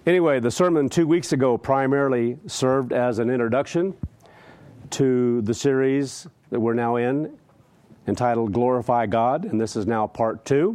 Anyway, the sermon 2 weeks ago primarily served as an introduction to the series that we're now in, entitled Glorify God, and this is now part 2.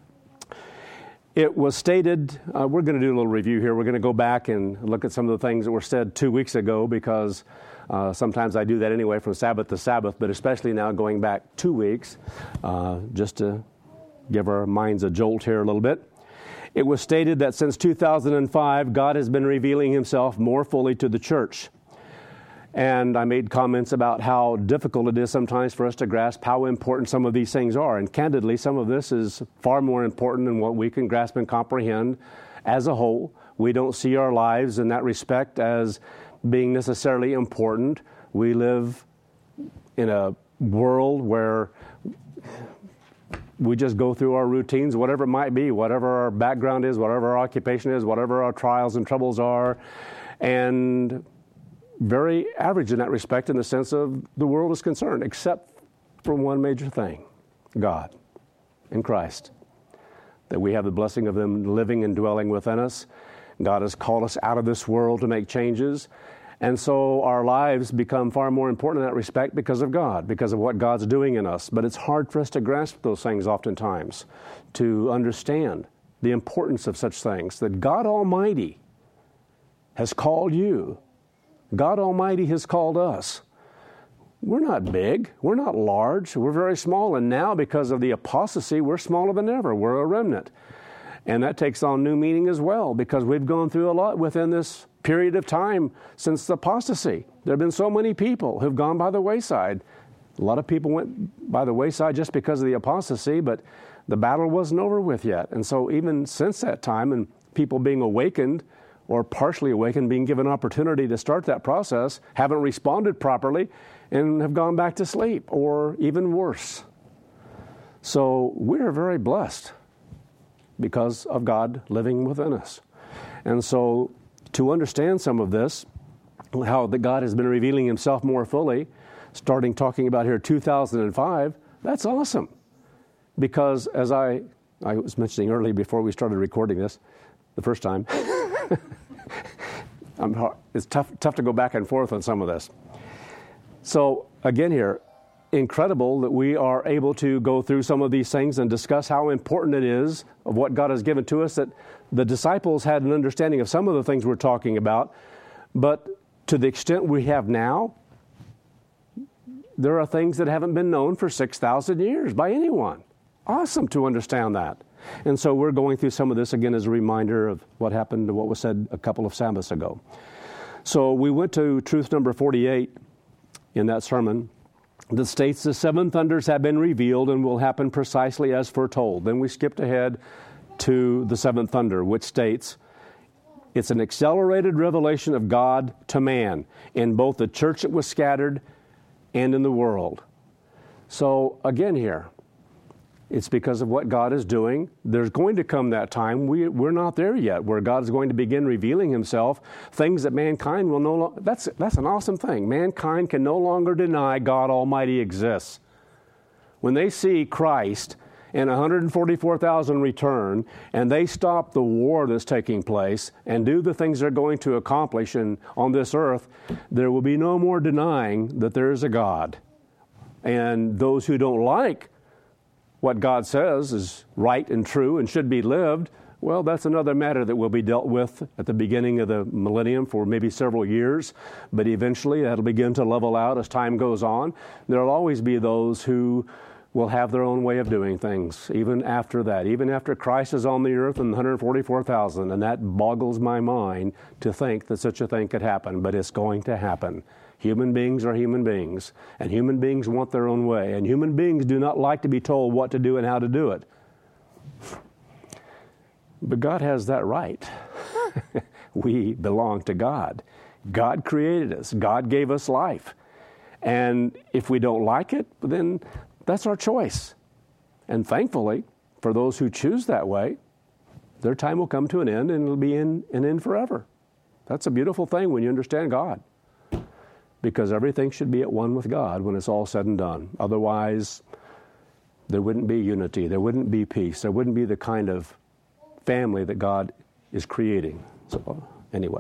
It was stated, we're going to do a little review here. We're going to go back and look at some of the things that were said 2 weeks ago, because sometimes I do that anyway from Sabbath to Sabbath, but especially now going back 2 weeks, just to give our minds a jolt here a little bit. It was stated that since 2005, God has been revealing himself more fully to the church. And I made comments about how difficult it is sometimes for us to grasp how important some of these things are. And candidly, some of this is far more important than what we can grasp and comprehend as a whole. We don't see our lives in that respect as being necessarily important. We live in a world where we just go through our routines, whatever it might be, whatever our background is, whatever our occupation is, whatever our trials and troubles are, and very average in that respect in the sense of the world is concerned, except for one major thing, God in Christ, that we have the blessing of Him living and dwelling within us. God has called us out of this world to make changes. And so our lives become far more important in that respect because of God, because of what God's doing in us. But it's hard for us to grasp those things oftentimes, to understand the importance of such things, that God Almighty has called you. God Almighty has called us. We're not big. We're not large. We're very small. And now, because of the apostasy, we're smaller than ever. We're a remnant. And that takes on new meaning as well, because we've gone through a lot within this period of time since the apostasy. There have been so many people who've gone by the wayside. A lot of people went by the wayside just because of the apostasy, but the battle wasn't over with yet. And so even since that time, and people being awakened or partially awakened, being given opportunity to start that process, haven't responded properly and have gone back to sleep, or even worse. So we're very blessed because of God living within us. And so to understand some of this, how that God has been revealing himself more fully, starting talking about here 2005, that's awesome. Because as I was mentioning earlier before we started recording this, the first time, it's tough to go back and forth on some of this. So again here, incredible that we are able to go through some of these things and discuss how important it is of what God has given to us, that the disciples had an understanding of some of the things we're talking about, but to the extent we have now, there are things that haven't been known for 6,000 years by anyone. Awesome to understand that. And so we're going through some of this again as a reminder of what happened to what was said a couple of Sabbaths ago. So we went to truth number 48 in that sermon that states the seven thunders have been revealed and will happen precisely as foretold. Then we skipped ahead to the seventh thunder, which states it's an accelerated revelation of God to man in both the church that was scattered and in the world. So again here, it's because of what God is doing. There's going to come that time, we're not there yet, where God is going to begin revealing himself, things that mankind will no longer, that's an awesome thing. Mankind can no longer deny God Almighty exists. When they see Christ and 144,000 return, and they stop the war that's taking place and do the things they're going to accomplish on this earth, there will be no more denying that there is a God. And those who don't like what God says is right and true and should be lived, well, that's another matter that will be dealt with at the beginning of the millennium for maybe several years, but eventually that'll begin to level out as time goes on. There'll always be those who will have their own way of doing things, even after that, even after Christ is on the earth and 144,000, and that boggles my mind to think that such a thing could happen, but it's going to happen. Human beings are human beings, and human beings want their own way, and human beings do not like to be told what to do and how to do it. But God has that right. We belong to God. God created us. God gave us life. And if we don't like it, then that's our choice. And thankfully, for those who choose that way, their time will come to an end and it'll be an end forever. That's a beautiful thing when you understand God. Because everything should be at one with God when it's all said and done. Otherwise, there wouldn't be unity. There wouldn't be peace. There wouldn't be the kind of family that God is creating. So anyway.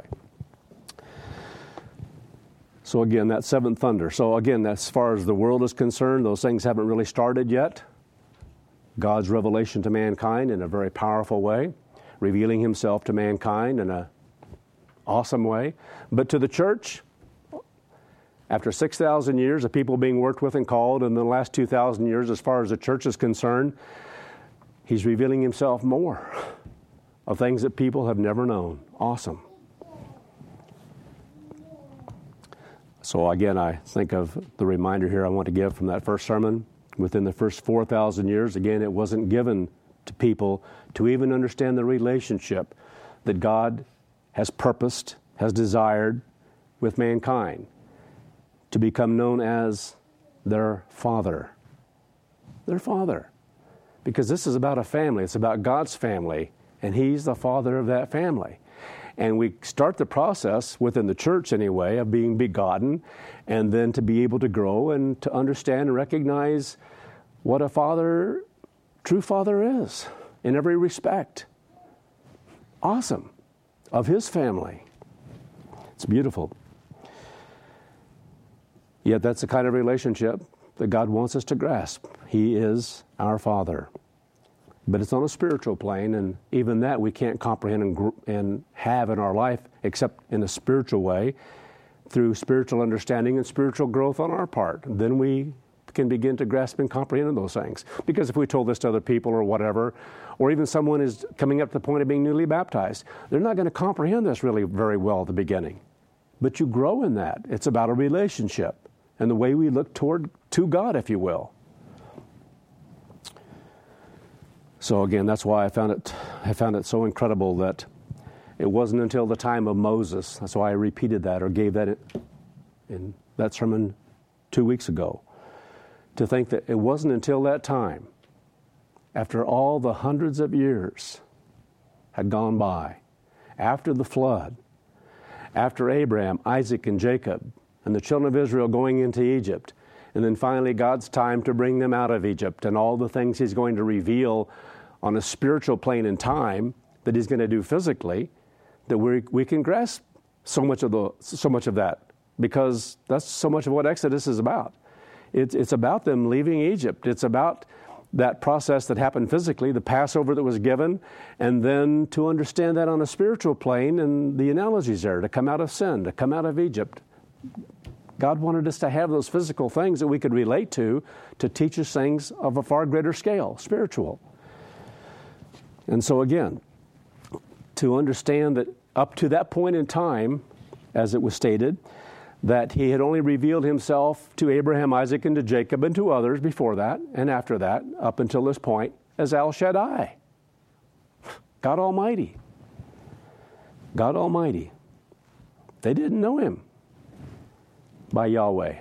So again, that seventh thunder. So again, as far as the world is concerned, those things haven't really started yet. God's revelation to mankind in a very powerful way, revealing himself to mankind in an awesome way. But to the church, after 6,000 years of people being worked with and called, and the last 2,000 years as far as the church is concerned, he's revealing himself more of things that people have never known. Awesome. So again, I think of the reminder here I want to give from that first sermon. Within the first 4,000 years, again, it wasn't given to people to even understand the relationship that God has purposed, has desired with mankind, to become known as their Father. Their Father. Because this is about a family. It's about God's family, and He's the Father of that family. And we start the process within the church anyway of being begotten, and then to be able to grow and to understand and recognize what a father, true father is in every respect. Awesome. Of his family. It's beautiful. Yet that's the kind of relationship that God wants us to grasp. He is our Father. But it's on a spiritual plane, and even that we can't comprehend and have in our life except in a spiritual way, through spiritual understanding and spiritual growth on our part. Then we can begin to grasp and comprehend those things. Because if we told this to other people or whatever, or even someone is coming up to the point of being newly baptized, they're not going to comprehend this really very well at the beginning. But you grow in that. It's about a relationship and the way we look to God, if you will. So again, that's why I found it so incredible that it wasn't until the time of Moses. That's why I repeated that or gave that in that sermon 2 weeks ago. To think that it wasn't until that time, after all the hundreds of years had gone by, after the flood, after Abraham, Isaac, and Jacob, and the children of Israel going into Egypt, and then finally God's time to bring them out of Egypt, and all the things He's going to reveal on a spiritual plane in time that He's going to do physically, that we can grasp so much of that, because that's so much of what Exodus is about. It's about them leaving Egypt. It's about that process that happened physically, the Passover that was given, and then to understand that on a spiritual plane and the analogies there, to come out of sin, to come out of Egypt. God wanted us to have those physical things that we could relate to teach us things of a far greater scale, spiritual. And so again, to understand that up to that point in time, as it was stated, that He had only revealed Himself to Abraham, Isaac, and to Jacob, and to others before that, and after that, up until this point, as El Shaddai, God Almighty. God Almighty. They didn't know Him by Yahweh.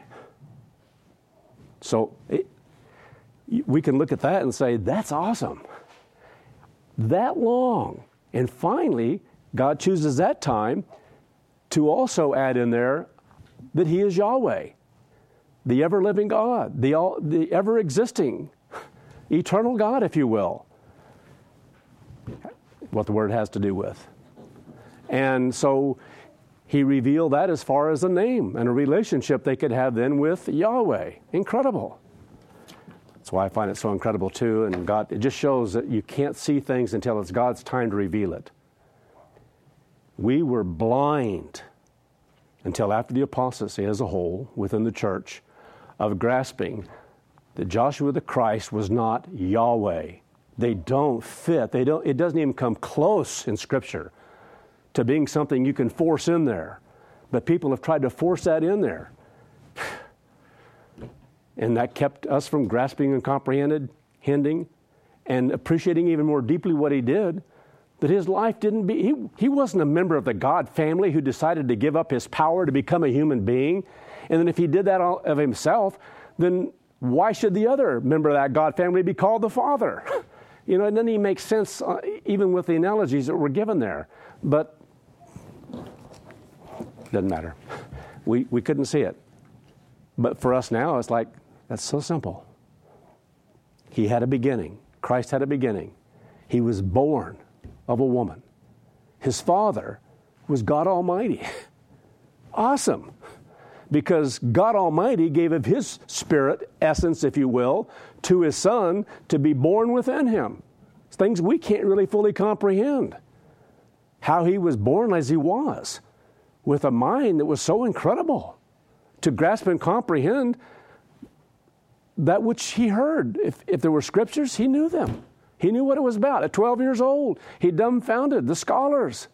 So we can look at that and say, that's awesome. That long. And finally, God chooses that time to also add in there that He is Yahweh, the ever-living God, the ever-existing, eternal God, if you will. What the Word has to do with. And so He revealed that as far as a name and a relationship they could have then with Yahweh. Incredible. That's why I find it so incredible too. And God, it just shows that you can't see things until it's God's time to reveal it. We were blind until after the apostasy as a whole within the church of grasping that Joshua the Christ was not Yahweh. They don't fit. It doesn't even come close in Scripture to being something you can force in there. But people have tried to force that in there. And that kept us from grasping and comprehending and appreciating even more deeply what He did. That His life didn't be, he wasn't a member of the God family who decided to give up His power to become a human being. And then if He did that of Himself, then why should the other member of that God family be called the Father? You know, it doesn't even make sense even with the analogies that were given there. But it doesn't matter. We couldn't see it. But for us now, it's like, that's so simple. He had a beginning. Christ had a beginning. He was born of a woman. His Father was God Almighty. Awesome. Because God Almighty gave of His Spirit, essence, if you will, to His Son to be born within Him. Things we can't really fully comprehend. How He was born as He was, with a mind that was so incredible to grasp and comprehend that which He heard. If there were scriptures, He knew them. He knew what it was about. At 12 years old, He dumbfounded the scholars.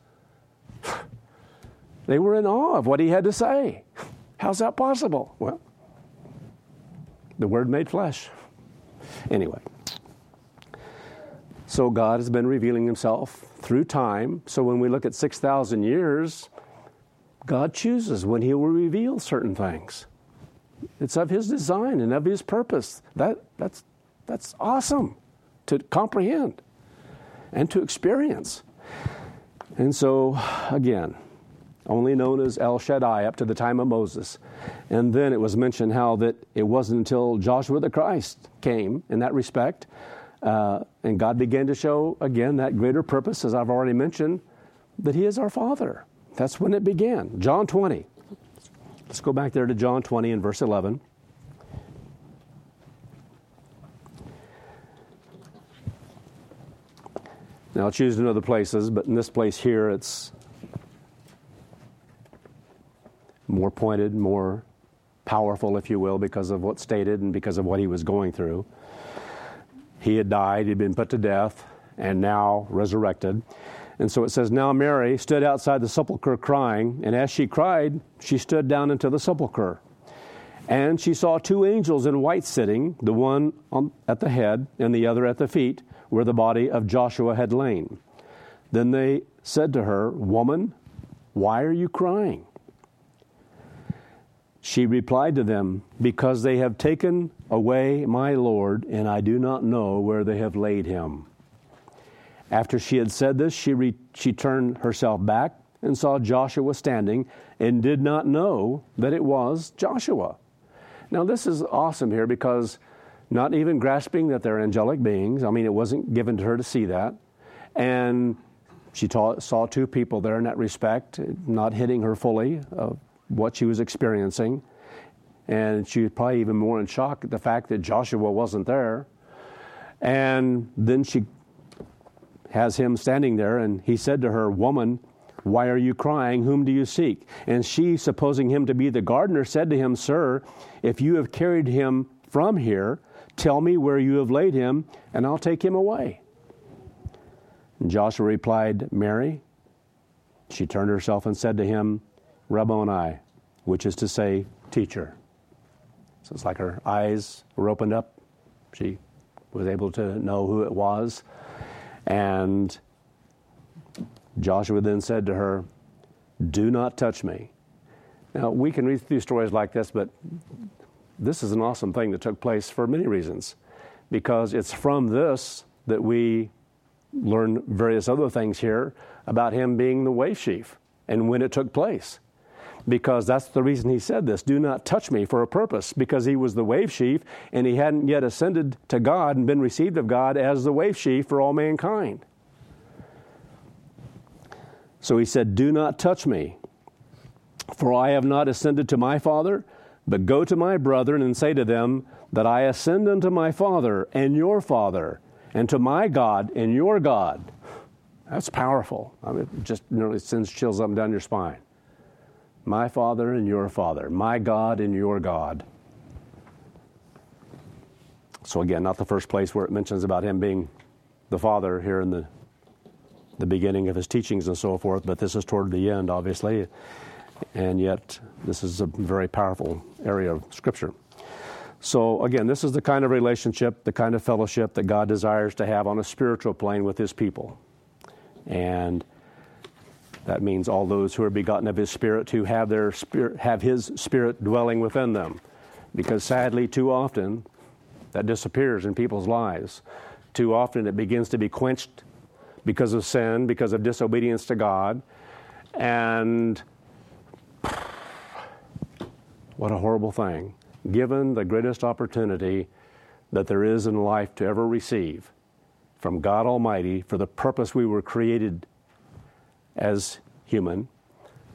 They were in awe of what He had to say. How's that possible? Well, the Word made flesh. Anyway, so God has been revealing Himself through time. So when we look at 6,000 years, God chooses when He will reveal certain things. It's of His design and of His purpose. That's awesome to comprehend and to experience. And so, again, only known as El Shaddai up to the time of Moses. And then it was mentioned how that it wasn't until Joshua the Christ came in that respect, and God began to show, again, that greater purpose, as I've already mentioned, that He is our Father. That's when it began. John 20. Let's go back there to John 20 and verse 11. Now, I'll choose in other places, but in this place here, it's more pointed, more powerful, if you will, because of what's stated and because of what He was going through. He had died, He'd been put to death, and now resurrected. And so it says, now Mary stood outside the sepulchre crying, and as she cried, she stood down into the sepulchre. And she saw two angels in white sitting, the one at the head and the other at the feet, where the body of Joshua had lain. Then they said to her, Woman, why are you crying? She replied to them, Because they have taken away my Lord, and I do not know where they have laid Him. After she had said this, she turned herself back and saw Joshua standing and did not know that it was Joshua. Now this is awesome here because not even grasping that they're angelic beings, it wasn't given to her to see that. And she saw two people there in that respect, not hitting her fully of what she was experiencing. And she was probably even more in shock at the fact that Joshua wasn't there. And then she has him standing there, and he said to her, Woman, why are you crying? Whom do you seek? And she, supposing him to be the gardener, said to him, Sir, if you have carried him from here, tell me where you have laid him, and I'll take him away. And Joshua replied, Mary. She turned herself and said to him, Rabboni, which is to say, teacher. So it's like her eyes were opened up. She was able to know who it was. And Joshua then said to her, Do not touch me. Now, we can read through stories like this, but this is an awesome thing that took place for many reasons. Because it's from this that we learn various other things here about him being the wave sheaf and when it took place. Because that's the reason he said this, do not touch me, for a purpose, because he was the wave sheaf and he hadn't yet ascended to God and been received of God as the wave sheaf for all mankind. So he said, do not touch me, for I have not ascended to my Father, but go to my brethren and say to them that I ascend unto my Father and your Father, and to my God and your God. That's powerful. It just nearly sends chills up and down your spine. My Father and your Father, my God and your God. So again, not the first place where it mentions about him being the Father here in the beginning of his teachings and so forth, but this is toward the end, obviously, and yet this is a very powerful area of Scripture. So again, this is the kind of relationship, the kind of fellowship that God desires to have on a spiritual plane with his people. And that means all those who are begotten of his Spirit, who have their spirit, have his Spirit dwelling within them. Because sadly, too often, that disappears in people's lives. Too often it begins to be quenched because of sin, because of disobedience to God. And what a horrible thing. Given the greatest opportunity that there is in life to ever receive from God Almighty for the purpose we were created as human,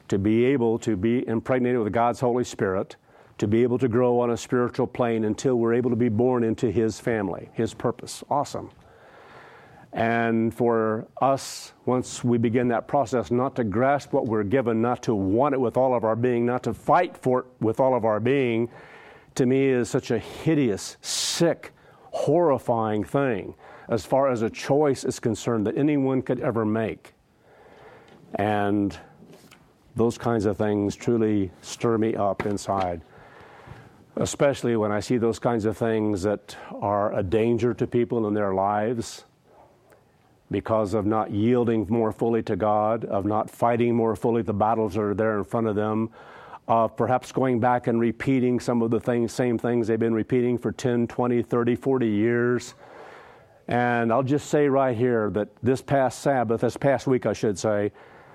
to be able to be impregnated with God's Holy Spirit, to be able to grow on a spiritual plane until we're able to be born into His family, His purpose. Awesome. And for us, once we begin that process, not to grasp what we're given, not to want it with all of our being, not to fight for it with all of our being, to me is such a hideous, sick, horrifying thing as far as a choice is concerned that anyone could ever make. And those kinds of things truly stir me up inside, especially when I see those kinds of things that are a danger to people in their lives because of not yielding more fully to God, of not fighting more fully the battles that are there in front of them, of perhaps going back and repeating some of the same things they've been repeating for 10, 20, 30, 40 years. And I'll just say right here that this past week I should say,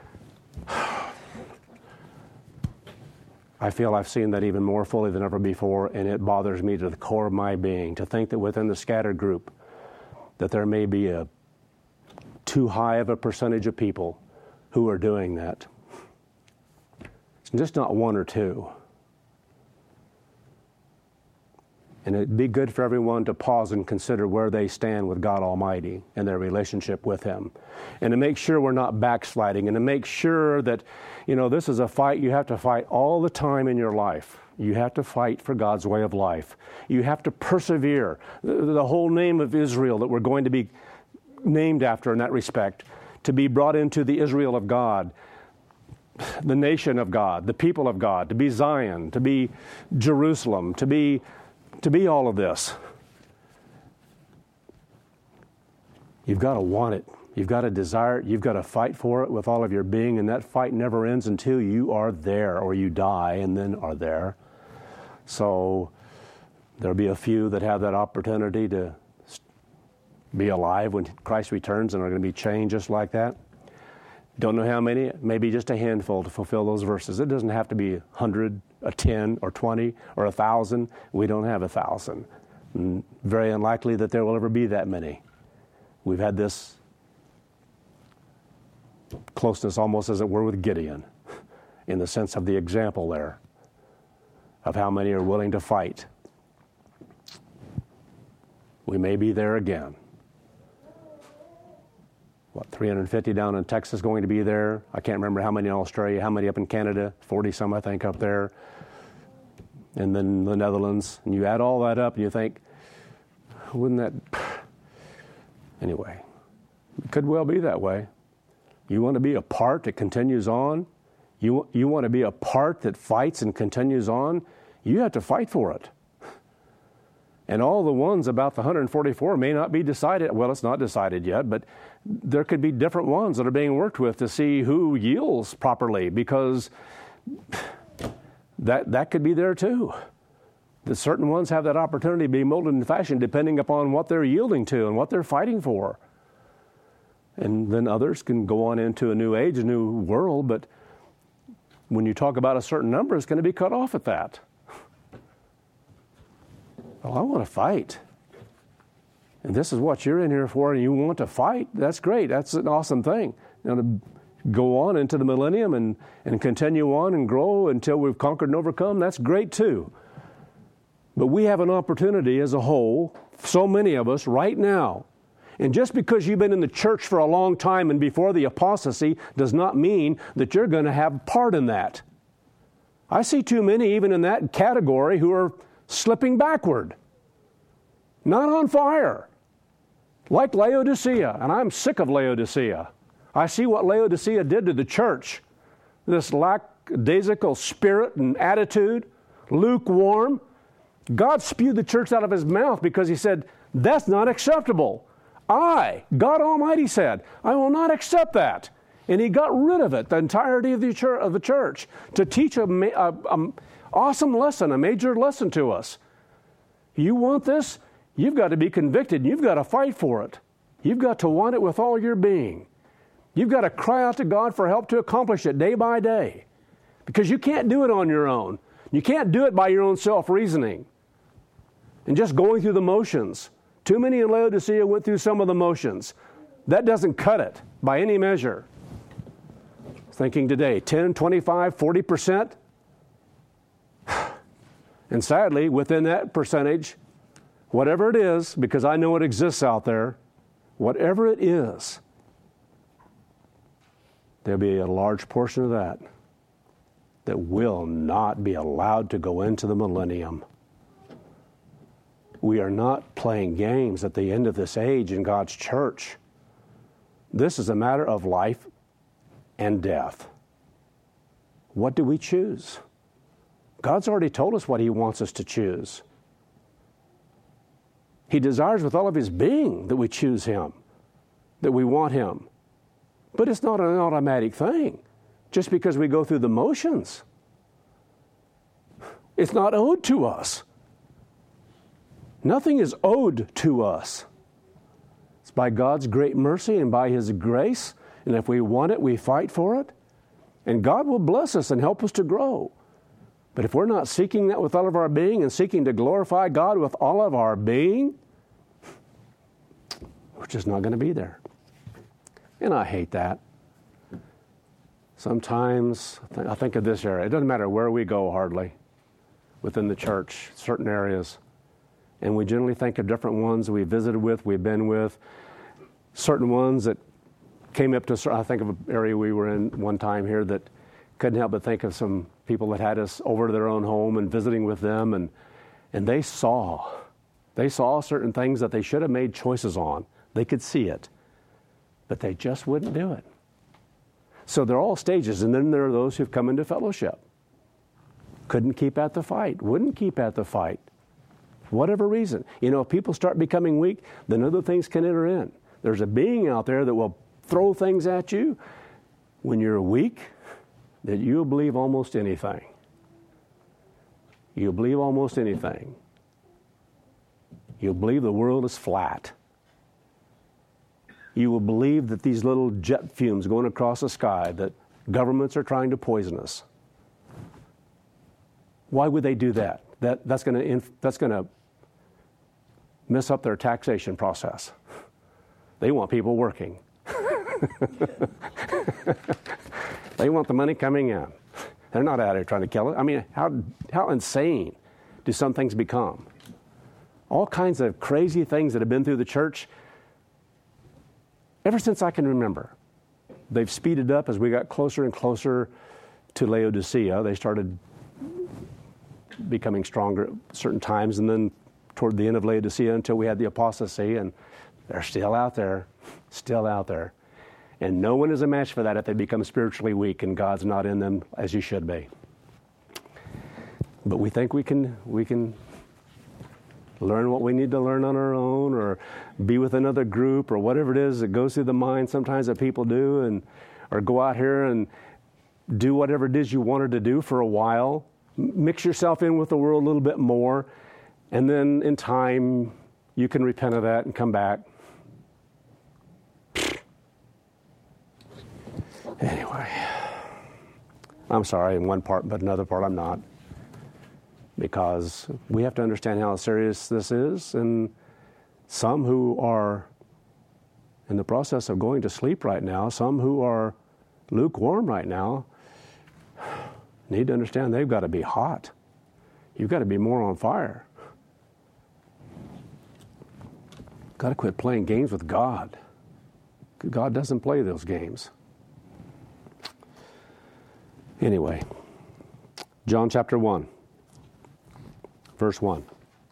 I feel I've seen that even more fully than ever before, and it bothers me to the core of my being to think that within the scattered group that there may be a too high of a percentage of people who are doing that. It's just not one or two. And it'd be good for everyone to pause and consider where they stand with God Almighty and their relationship with Him. And to make sure we're not backsliding, and to make sure that, this is a fight you have to fight all the time in your life. You have to fight for God's way of life. You have to persevere. The whole name of Israel that we're going to be named after in that respect, to be brought into the Israel of God, the nation of God, the people of God, to be Zion, to be Jerusalem, to be all of this. You've got to want it. You've got to desire it. You've got to fight for it with all of your being, and that fight never ends until you are there or you die and then are there. So there'll be a few that have that opportunity to be alive when Christ returns and are going to be changed just like that. Don't know how many, maybe just a handful to fulfill those verses. It doesn't have to be 100, a 10, or 20, or 1,000. We don't have 1,000. Very unlikely that there will ever be that many. We've had this closeness almost as it were with Gideon, in the sense of the example there, of how many are willing to fight. We may be there again. 350 down in Texas going to be there. I can't remember how many in Australia, how many up in Canada, 40-some I think up there. And then the Netherlands. And you add all that up and you think, wouldn't that... Anyway, it could well be that way. You want to be a part that continues on? You want to be a part that fights and continues on? You have to fight for it. And all the ones about the 144 may not be decided. Well, it's not decided yet, but there could be different ones that are being worked with to see who yields properly, because that could be there too. That certain ones have that opportunity to be molded and fashioned depending upon what they're yielding to and what they're fighting for. And then others can go on into a new age, a new world, but when you talk about a certain number, it's going to be cut off at that. Well, I want to fight. And this is what you're in here for, and you want to fight. That's great. That's an awesome thing. To go on into the millennium and continue on and grow until we've conquered and overcome, that's great too. But we have an opportunity as a whole, so many of us right now. And just because you've been in the church for a long time and before the apostasy does not mean that you're going to have part in that. I see too many even in that category who are slipping backward, not on fire, like Laodicea, and I'm sick of Laodicea. I see what Laodicea did to the church, this lackadaisical spirit and attitude, lukewarm. God spewed the church out of His mouth because He said, that's not acceptable. God Almighty said, I will not accept that. And He got rid of it, the entirety of the church, to teach an awesome lesson, a major lesson to us. You want this? You've got to be convicted. You've got to fight for it. You've got to want it with all your being. You've got to cry out to God for help to accomplish it day by day, because you can't do it on your own. You can't do it by your own self-reasoning and just going through the motions. Too many in Laodicea went through some of the motions. That doesn't cut it by any measure. Thinking today, 10, 25, 40%. And sadly, within that percentage, whatever it is, because I know it exists out there, whatever it is, there'll be a large portion of that will not be allowed to go into the millennium. We are not playing games at the end of this age in God's church. This is a matter of life and death. What do we choose? God's already told us what He wants us to choose. He desires with all of His being that we choose Him, that we want Him. But it's not an automatic thing, just because we go through the motions. It's not owed to us. Nothing is owed to us. It's by God's great mercy and by His grace. And if we want it, we fight for it. And God will bless us and help us to grow. But if we're not seeking that with all of our being and seeking to glorify God with all of our being, we're just not going to be there. And I hate that. Sometimes I think of this area. It doesn't matter where we go hardly within the church, certain areas. And we generally think of different ones we visited with, we've been with, certain ones that came up to, I think of an area we were in one time here that couldn't help but think of some people that had us over to their own home and visiting with them, and they saw certain things that they should have made choices on. They could see it, but they just wouldn't do it. So there are all stages, and then there are those who've come into fellowship. Couldn't keep at the fight, wouldn't keep at the fight. Whatever reason. If people start becoming weak, then other things can enter in. There's a being out there that will throw things at you when you're weak, that you'll believe almost anything. You'll believe almost anything. You'll believe the world is flat. You will believe that these little jet fumes going across the sky, that governments are trying to poison us. Why would they do that? That's going to mess up their taxation process. They want people working. They want the money coming in. They're not out here trying to kill it. I mean, how insane do some things become? All kinds of crazy things that have been through the church ever since I can remember. They've speeded up as we got closer and closer to Laodicea. They started becoming stronger at certain times, and then toward the end of Laodicea until we had the apostasy, and they're still out there. And no one is a match for that if they become spiritually weak and God's not in them as you should be. But we think we can learn what we need to learn on our own, or be with another group, or whatever it is that goes through the mind sometimes that people do, or go out here and do whatever it is you wanted to do for a while. Mix yourself in with the world a little bit more, and then in time you can repent of that and come back. Anyway, I'm sorry in one part, but another part I'm not. Because we have to understand how serious this is, and some who are in the process of going to sleep right now, some who are lukewarm right now, need to understand they've got to be hot. You've got to be more on fire. Got to quit playing games with God. God doesn't play those games. Anyway, John chapter 1, verse 1.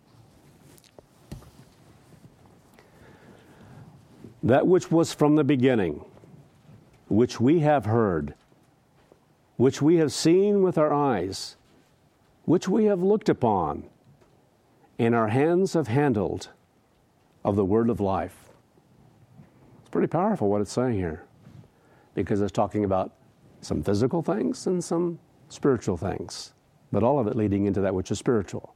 That which was from the beginning, which we have heard, which we have seen with our eyes, which we have looked upon, and our hands have handled of the word of life. It's pretty powerful what it's saying here, because it's talking about some physical things and some spiritual things, but all of it leading into that which is spiritual.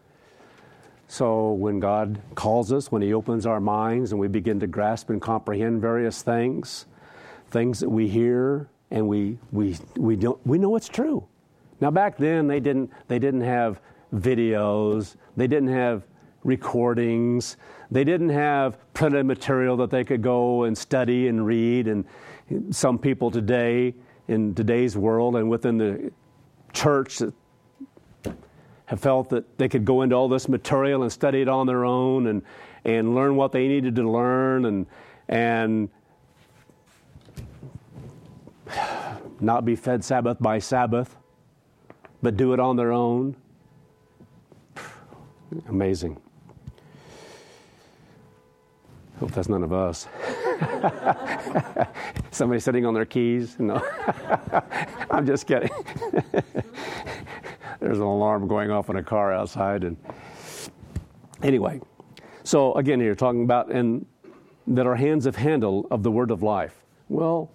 So when God calls us, when He opens our minds and we begin to grasp and comprehend various things that we hear, and we know it's true. Now back then they didn't have videos, they didn't have recordings, they didn't have printed material that they could go and study and read, and some people today in today's world and within the church that have felt that they could go into all this material and study it on their own and learn what they needed to learn and not be fed Sabbath by Sabbath, but do it on their own. Amazing. Hope that's none of us. Somebody sitting on their keys? No. I'm just kidding. There's an alarm going off in a car outside. And anyway, so again, here talking about and that our hands have handle of the word of life. Well,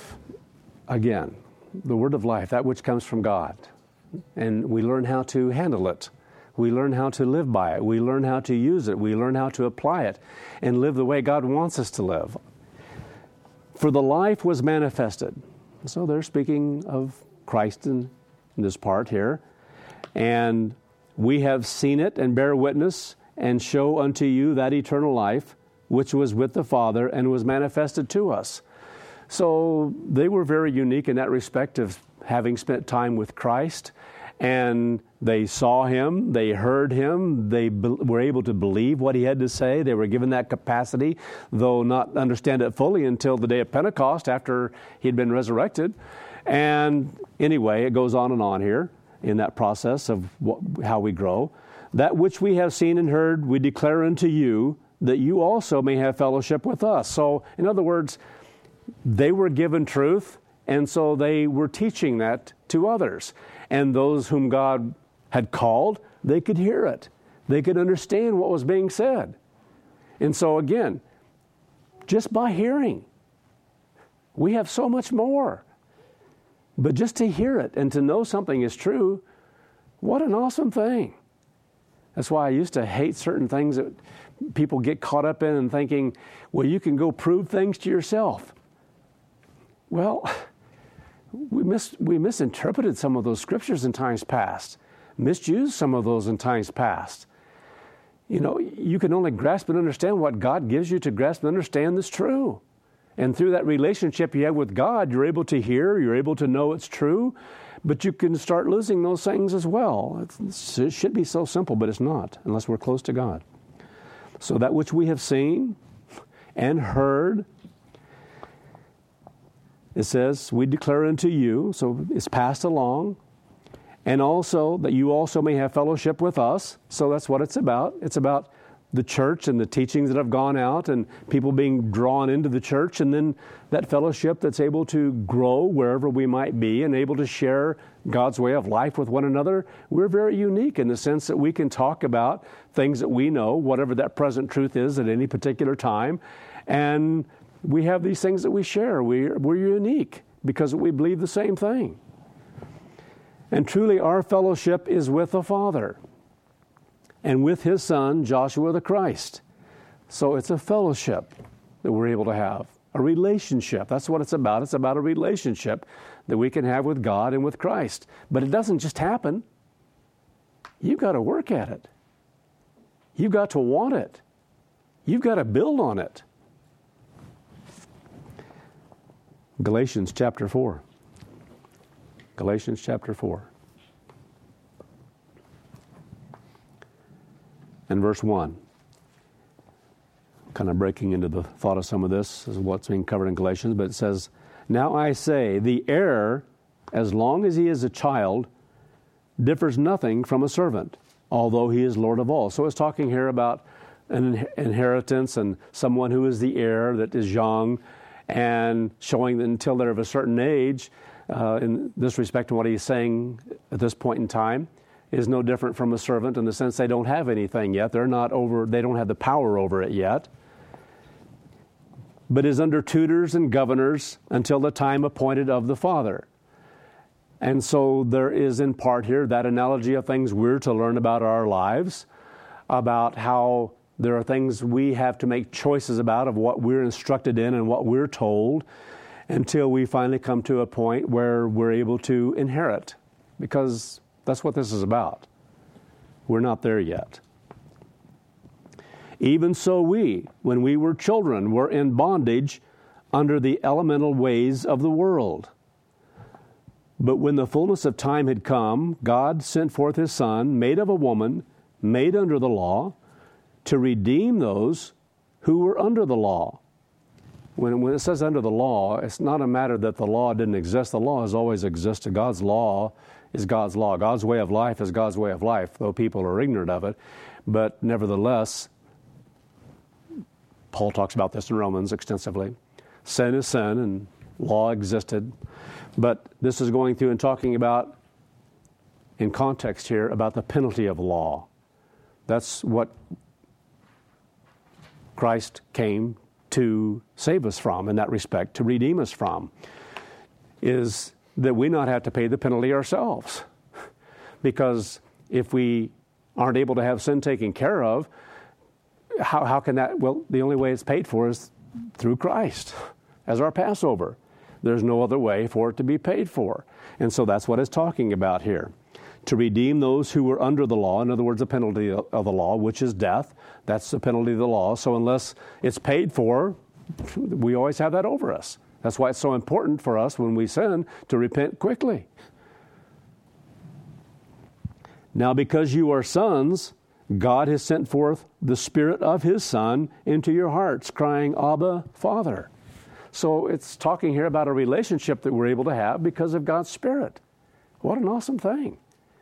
again, the word of life, that which comes from God. And we learn how to handle it. We learn how to live by it. We learn how to use it. We learn how to apply it and live the way God wants us to live. For the life was manifested. So they're speaking of Christ in this part here. And we have seen it and bear witness and show unto you that eternal life, which was with the Father and was manifested to us. So they were very unique in that respect of having spent time with Christ. And they saw Him, they heard Him, they were able to believe what He had to say. They were given that capacity, though not understand it fully until the day of Pentecost after He'd been resurrected. And anyway, it goes on and on here in that process of how we grow. That which we have seen and heard, we declare unto you, that you also may have fellowship with us. So, in other words, they were given truth, and so they were teaching that to others. And those whom God had called, they could hear it. They could understand what was being said. And so again, just by hearing, we have so much more. But just to hear it and to know something is true, what an awesome thing. That's why I used to hate certain things that people get caught up in and thinking, well, you can go prove things to yourself. Well, we misinterpreted some of those scriptures in times past, misused some of those in times past. You know, you can only grasp and understand what God gives you to grasp and understand that's true. And through that relationship you have with God, you're able to hear, you're able to know it's true, but you can start losing those things as well. It should be so simple, but it's not, unless we're close to God. So that which we have seen and heard, it says, we declare unto you, so it's passed along, and also that you also may have fellowship with us. So that's what it's about. It's about the church and the teachings that have gone out and people being drawn into the church, and then that fellowship that's able to grow wherever we might be and able to share God's way of life with one another. We're very unique in the sense that we can talk about things that we know, whatever that present truth is at any particular time, and we have these things that we share. We're unique because we believe the same thing. And truly our fellowship is with the Father and with His Son, Joshua the Christ. So it's a fellowship that we're able to have, a relationship. That's what it's about. It's about a relationship that we can have with God and with Christ. But it doesn't just happen. You've got to work at it. You've got to want it. You've got to build on it. Galatians chapter 4. Galatians chapter 4. And verse 1. Kind of breaking into the thought of some of this is what's being covered in Galatians, but it says, now I say, the heir, as long as he is a child, differs nothing from a servant, although he is Lord of all. So it's talking here about an inheritance and someone who is the heir that is young, and showing that until they're of a certain age, in this respect to what he's saying at this point in time, is no different from a servant in the sense they don't have anything yet. They don't have the power over it yet. But is under tutors and governors until the time appointed of the Father. And so there is in part here that analogy of things we're to learn about our lives, about how there are things we have to make choices about of what we're instructed in and what we're told until we finally come to a point where we're able to inherit, because that's what this is about. We're not there yet. Even so we, when we were children, were in bondage under the elemental ways of the world. But when the fullness of time had come, God sent forth his Son, made of a woman, made under the law, to redeem those who were under the law. When it says under the law, it's not a matter that the law didn't exist. The law has always existed. God's law is God's law. God's way of life is God's way of life, though people are ignorant of it. But nevertheless, Paul talks about this in Romans extensively. Sin is sin, and law existed. But this is going through and talking about, in context here, about the penalty of law. That's what Christ came to save us from in that respect, to redeem us from, is that we not have to pay the penalty ourselves. Because if we aren't able to have sin taken care of, how can that? Well, the only way it's paid for is through Christ as our Passover. There's no other way for it to be paid for. And so that's what it's talking about here. To redeem those who were under the law, in other words, the penalty of the law, which is death. That's the penalty of the law. So unless it's paid for, we always have that over us. That's why it's so important for us when we sin to repent quickly. Now, because you are sons, God has sent forth the Spirit of His Son into your hearts, crying, Abba, Father. So it's talking here about a relationship that we're able to have because of God's Spirit. What an awesome thing.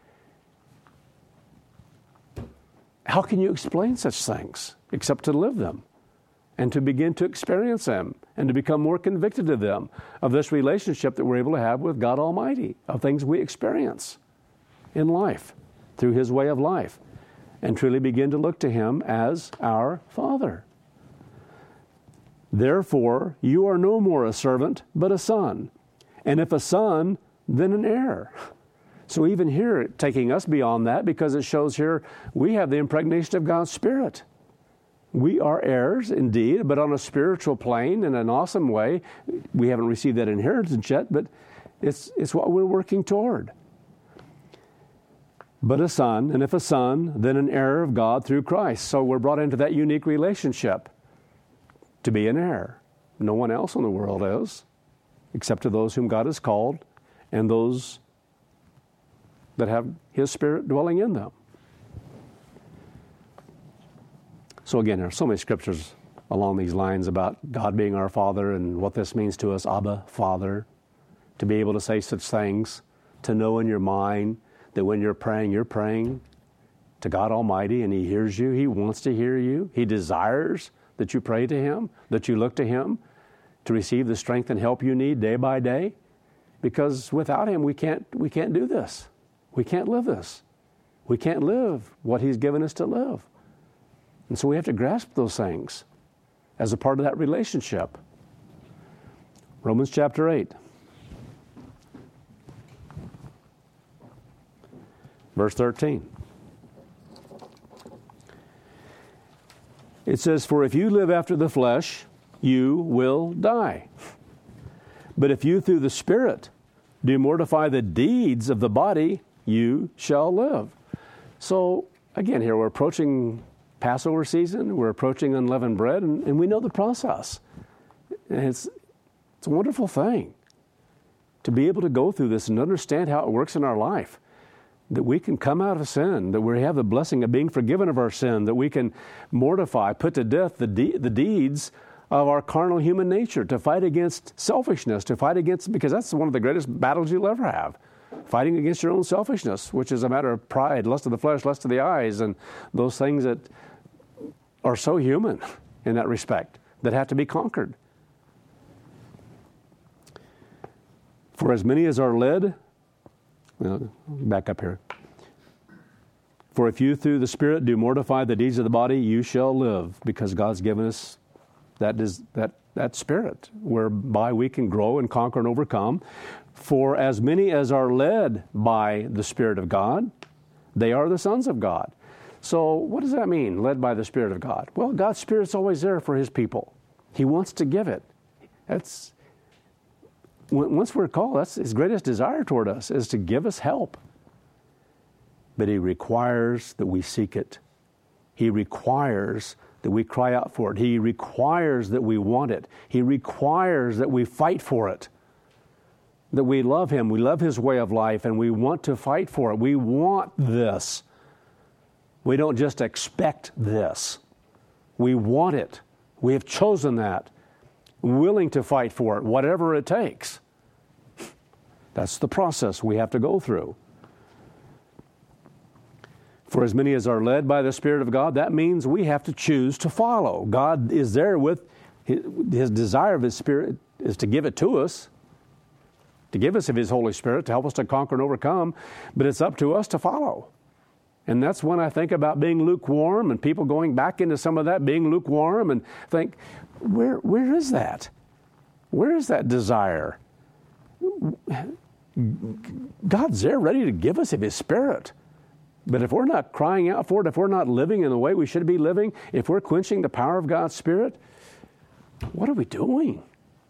How can you explain such things except to live them and to begin to experience them and to become more convicted of them, of this relationship that we're able to have with God Almighty, of things we experience in life through His way of life, and truly begin to look to Him as our Father. Therefore, you are no more a servant, but a son. And if a son, then an heir. So even here, taking us beyond that, because it shows here we have the impregnation of God's Spirit. We are heirs indeed, but on a spiritual plane in an awesome way. We haven't received that inheritance yet, but it's what we're working toward. But a son, and if a son, then an heir of God through Christ. So we're brought into that unique relationship to be an heir. No one else in the world is, except to those whom God has called and those that have His Spirit dwelling in them. So again, there are so many scriptures along these lines about God being our Father and what this means to us, Abba, Father, to be able to say such things, to know in your mind that when you're praying to God Almighty and He hears you, He wants to hear you, He desires that you pray to Him, that you look to Him to receive the strength and help you need day by day, because without Him we can't do this. We can't live this. We can't live what He's given us to live. And so we have to grasp those things as a part of that relationship. Romans chapter 8. Verse 13. It says, for if you live after the flesh, you will die. But if you through the Spirit do mortify the deeds of the body, you shall live. So again, here we're approaching Passover season, we're approaching unleavened bread, and we know the process. And it's a wonderful thing to be able to go through this and understand how it works in our life. That we can come out of sin, that we have the blessing of being forgiven of our sin, that we can mortify, put to death the deeds of our carnal human nature, to fight against selfishness, to fight against, because that's one of the greatest battles you'll ever have, fighting against your own selfishness, which is a matter of pride, lust of the flesh, lust of the eyes, and those things that are so human in that respect, that have to be conquered. For as many as are led, back up here. For if you through the Spirit do mortify the deeds of the body, you shall live, because God's given us that Spirit, whereby we can grow and conquer and overcome. For as many as are led by the Spirit of God, they are the sons of God. So what does that mean, led by the Spirit of God? Well, God's Spirit's always there for His people. He wants to give it. Once we're called, that's His greatest desire toward us, is to give us help. But He requires that we seek it. He requires that we cry out for it. He requires that we want it. He requires that we fight for it. that we love Him, we love His way of life, and we want to fight for it. We want this. We don't just expect this. We want it. We have chosen that, willing to fight for it, whatever it takes. That's the process we have to go through. For as many as are led by the Spirit of God, that means we have to choose to follow. God is there with His desire of His Spirit is to give it to us, to give us of His Holy Spirit, to help us to conquer and overcome, but it's up to us to follow. And that's when I think about being lukewarm and people going back into some of that, being lukewarm, and think, where is that? Where is that desire? God's there ready to give us of His Spirit. But if we're not crying out for it, if we're not living in the way we should be living, if we're quenching the power of God's Spirit, what are we doing?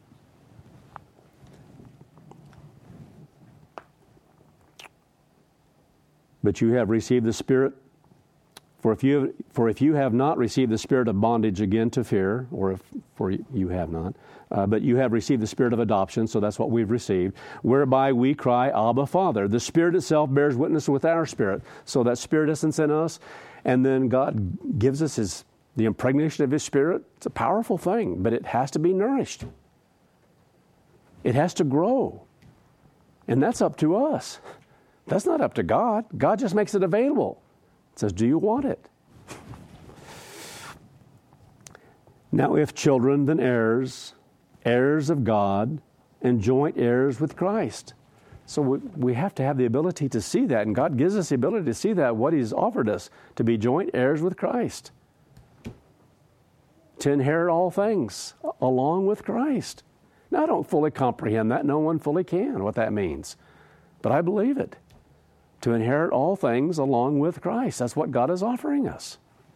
But you have received the Spirit, for if you have not received the spirit of bondage again to fear, for you have not, but you have received the Spirit of adoption, so that's what we've received, whereby we cry, Abba, Father. The Spirit itself bears witness with our spirit. So that Spirit essence in us, and then God gives us the impregnation of His Spirit. It's a powerful thing, but it has to be nourished. It has to grow. And that's up to us. That's not up to God. God just makes it available. It says, do you want it? Now, if children, then heirs, heirs of God, and joint heirs with Christ. So we have to have the ability to see that, and God gives us the ability to see that, what He's offered us, to be joint heirs with Christ, to inherit all things along with Christ. Now, I don't fully comprehend that. No one fully can, what that means. But I believe it. To inherit all things along with Christ. That's what God is offering us.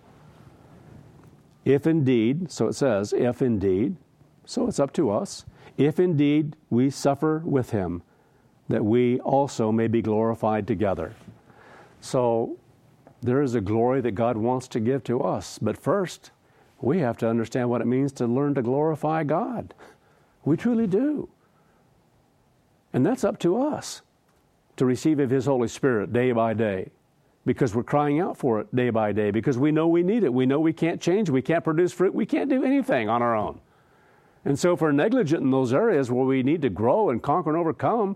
If indeed, so it says, if indeed, so it's up to us, if indeed we suffer with Him, that we also may be glorified together. So there is a glory that God wants to give to us. But first, we have to understand what it means to learn to glorify God. We truly do. And that's up to us, to receive of His Holy Spirit day by day, because we're crying out for it day by day, because we know we need it. We know we can't change, we can't produce fruit, we can't do anything on our own. And so if we're negligent in those areas where we need to grow and conquer and overcome,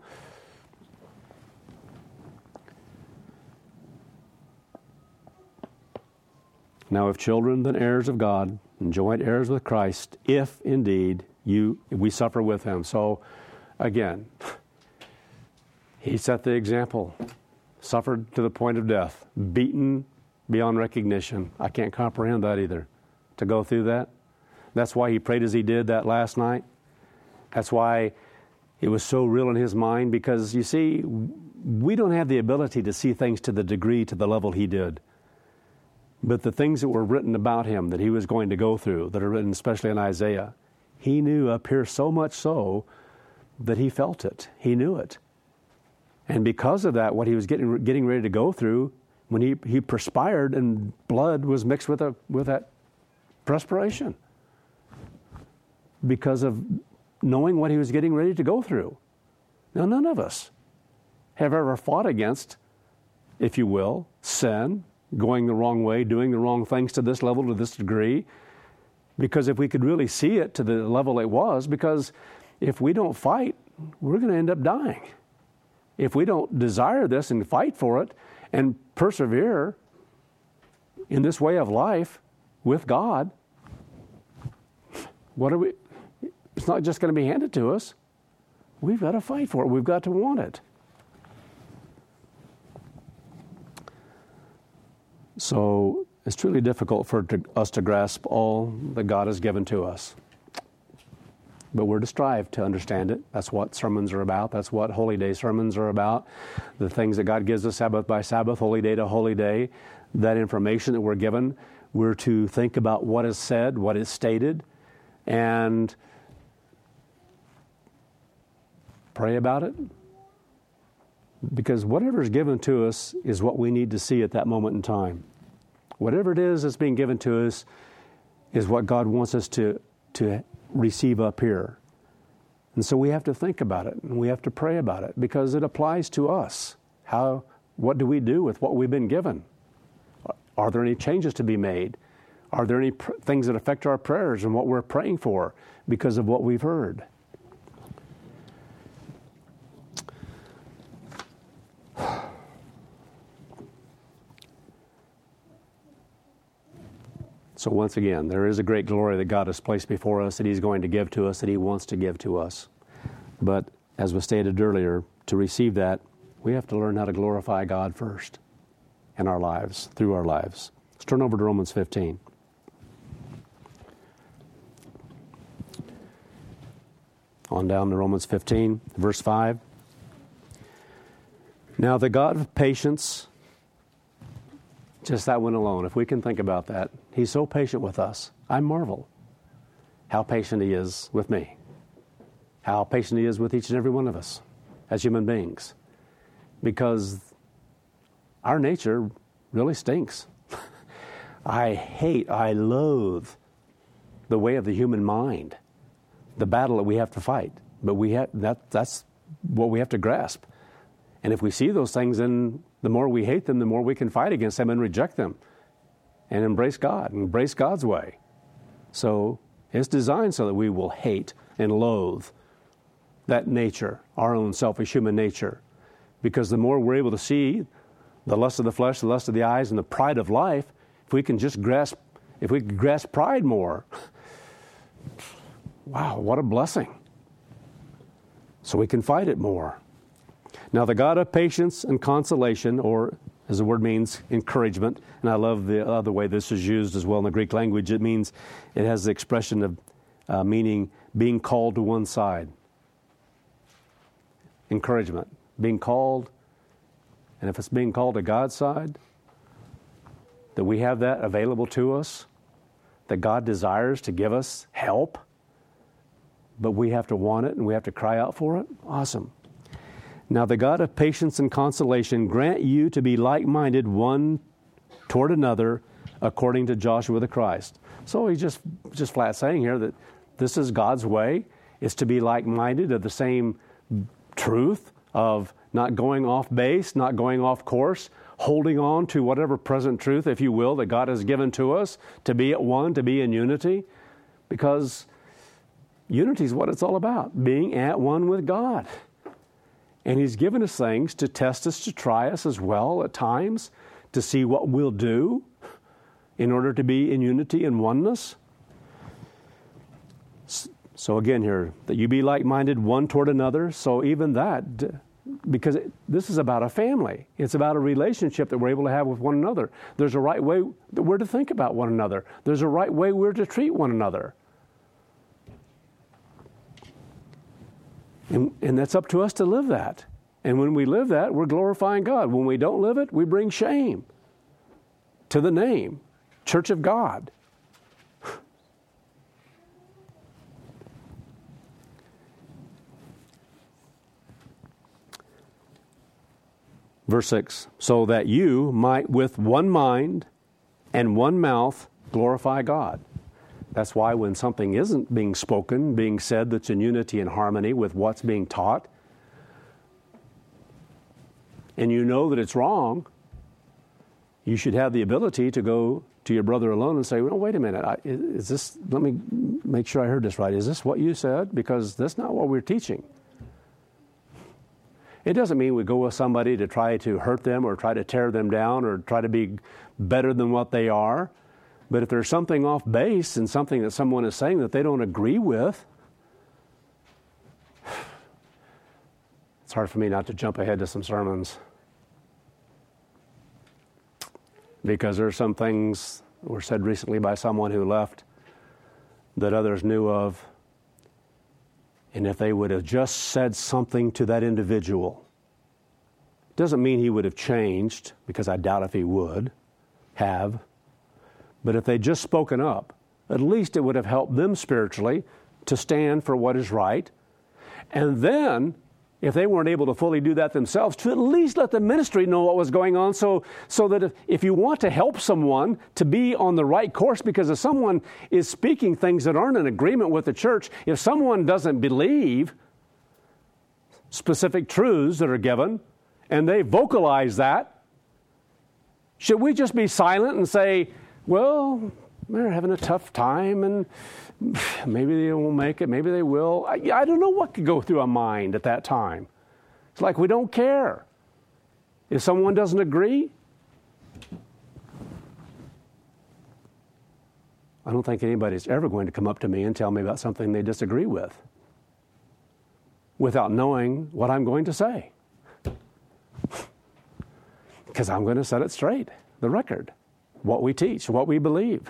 now if children, then heirs of God, and joint heirs with Christ, if indeed we suffer with Him. So again, He set the example, suffered to the point of death, beaten beyond recognition. I can't comprehend that either, to go through that. That's why He prayed as He did that last night. That's why it was so real in His mind, because you see, we don't have the ability to see things to the level He did. But the things that were written about Him that He was going to go through, that are written especially in Isaiah, He knew up here so much so that He felt it. He knew it. And because of that, what He was getting ready to go through, when he perspired and blood was mixed with that perspiration, because of knowing what He was getting ready to go through. Now, none of us have ever fought against, if you will, sin, going the wrong way, doing the wrong things to this level, to this degree, because if we could really see it to the level it was, because if we don't fight, we're going to end up dying. If we don't desire this and fight for it and persevere in this way of life with God, it's not just going to be handed to us. We've got to fight for it. We've got to want it. So it's truly difficult for us to grasp all that God has given to us. But we're to strive to understand it. That's what sermons are about. That's what Holy Day sermons are about. The things that God gives us Sabbath by Sabbath, holy day to holy day, that information that we're given, we're to think about what is said, what is stated, and pray about it. Because whatever is given to us is what we need to see at that moment in time. Whatever it is that's being given to us is what God wants us to receive up here. And so we have to think about it, and we have to pray about it, because it applies to us. What do we do with what we've been given? Are there any changes to be made? Are there any things that affect our prayers and what we're praying for because of what we've heard? So once again, there is a great glory that God has placed before us, that He's going to give to us, that He wants to give to us. But as was stated earlier, to receive that, we have to learn how to glorify God first in our lives, through our lives. Let's turn over to Romans 15. On down to Romans 15, verse 5. Now the God of patience, just that one alone, if we can think about that, He's so patient with us. I marvel how patient He is with me, how patient He is with each and every one of us as human beings, because our nature really stinks. I loathe the way of the human mind, the battle that we have to fight. But that's what we have to grasp. And if we see those things, then the more we hate them, the more we can fight against them and reject them and embrace God, embrace God's way. So it's designed so that we will hate and loathe that nature, our own selfish human nature. Because the more we're able to see the lust of the flesh, the lust of the eyes, and the pride of life, if we can grasp pride more, wow, what a blessing. So we can fight it more. Now the God of patience and consolation, or as the word means, encouragement, and I love the other way this is used as well in the Greek language. It has the expression of meaning being called to one side. Encouragement, being called, and if it's being called to God's side, that we have that available to us, that God desires to give us help, but we have to want it and we have to cry out for it. Awesome. Now the God of patience and consolation grant you to be like-minded one toward another according to Joshua the Christ. So he's just flat saying here that this is God's way, is to be like-minded, of the same truth, of not going off base, not going off course, holding on to whatever present truth, if you will, that God has given to us, to be at one, to be in unity, because unity is what it's all about, being at one with God. And He's given us things to test us, to try us as well at times, to see what we'll do in order to be in unity and oneness. So again here, that you be like-minded one toward another. So even that, because this is about a family. It's about a relationship that we're able to have with one another. There's a right way that we're to think about one another. There's a right way we're to treat one another. And that's up to us to live that. And when we live that, we're glorifying God. When we don't live it, we bring shame to the name, Church of God. Verse 6, so that you might with one mind and one mouth glorify God. That's why when something isn't being spoken, being said, that's in unity and harmony with what's being taught, and you know that it's wrong, you should have the ability to go to your brother alone and say, well, wait a minute, let me make sure I heard this right. Is this what you said? Because that's not what we're teaching. It doesn't mean we go with somebody to try to hurt them or try to tear them down or try to be better than what they are. But if there's something off base and something that someone is saying that they don't agree with, it's hard for me not to jump ahead to some sermons. Because there are some things that were said recently by someone who left that others knew of. And if they would have just said something to that individual, doesn't mean he would have changed, because I doubt if he would have. But if they'd just spoken up, at least it would have helped them spiritually to stand for what is right. And then, if they weren't able to fully do that themselves, to at least let the ministry know what was going on, so that if you want to help someone to be on the right course, because if someone is speaking things that aren't in agreement with the church, if someone doesn't believe specific truths that are given, and they vocalize that, should we just be silent and say, well, they're having a tough time and maybe they won't make it, maybe they will. I don't know what could go through a mind at that time. It's like we don't care. If someone doesn't agree, I don't think anybody's ever going to come up to me and tell me about something they disagree with without knowing what I'm going to say. Because I'm going to set it straight, the record, what we teach, what we believe.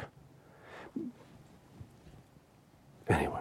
Anyway.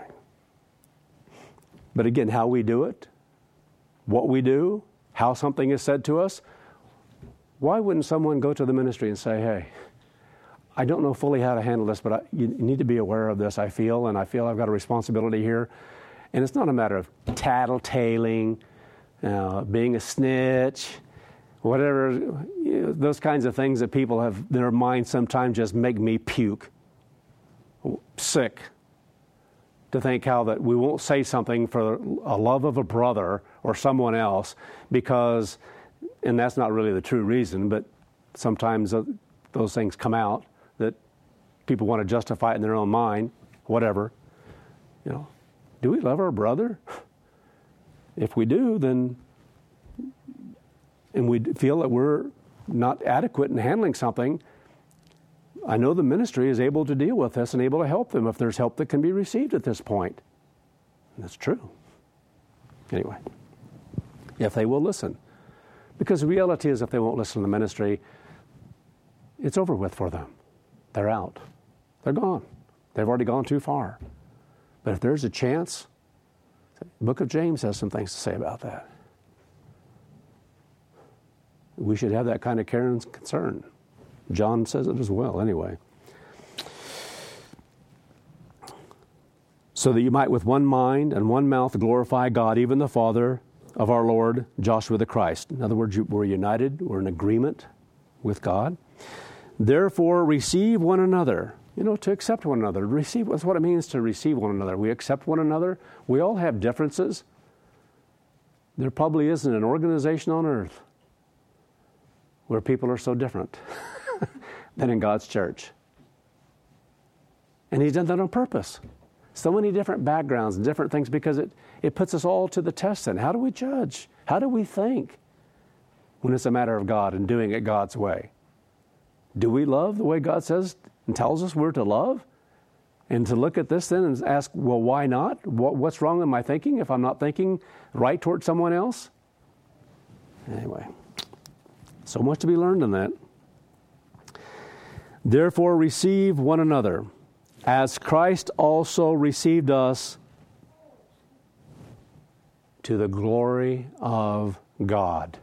But again, how we do it, what we do, how something is said to us, why wouldn't someone go to the ministry and say, hey, I don't know fully how to handle this, but you need to be aware of this, I feel I've got a responsibility here. And it's not a matter of tattletaling, being a snitch, whatever, those kinds of things that people have, their minds sometimes just make me puke, sick, to think how that we won't say something for a love of a brother or someone else because, and that's not really the true reason, but sometimes those things come out that people want to justify it in their own mind, whatever. Do we love our brother? If we do, then, and we feel that we're not adequate in handling something, I know the ministry is able to deal with this and able to help them if there's help that can be received at this point. And that's true. Anyway, if they will listen. Because the reality is if they won't listen to the ministry, it's over with for them. They're out. They're gone. They've already gone too far. But if there's a chance, the book of James has some things to say about that. We should have that kind of care and concern. John says it as well, anyway. So that you might with one mind and one mouth glorify God, even the Father of our Lord, Joshua the Christ. In other words, we're united, we're in agreement with God. Therefore, receive one another. To accept one another. Receive, that's what it means to receive one another. We accept one another. We all have differences. There probably isn't an organization on earth where people are so different than in God's church. And He's done that on purpose. So many different backgrounds and different things because it puts us all to the test then. How do we judge? How do we think when it's a matter of God and doing it God's way? Do we love the way God says and tells us we're to love? And to look at this then and ask, well, why not? What's wrong in my thinking if I'm not thinking right toward someone else? Anyway, so much to be learned in that. Therefore, receive one another, as Christ also received us to the glory of God.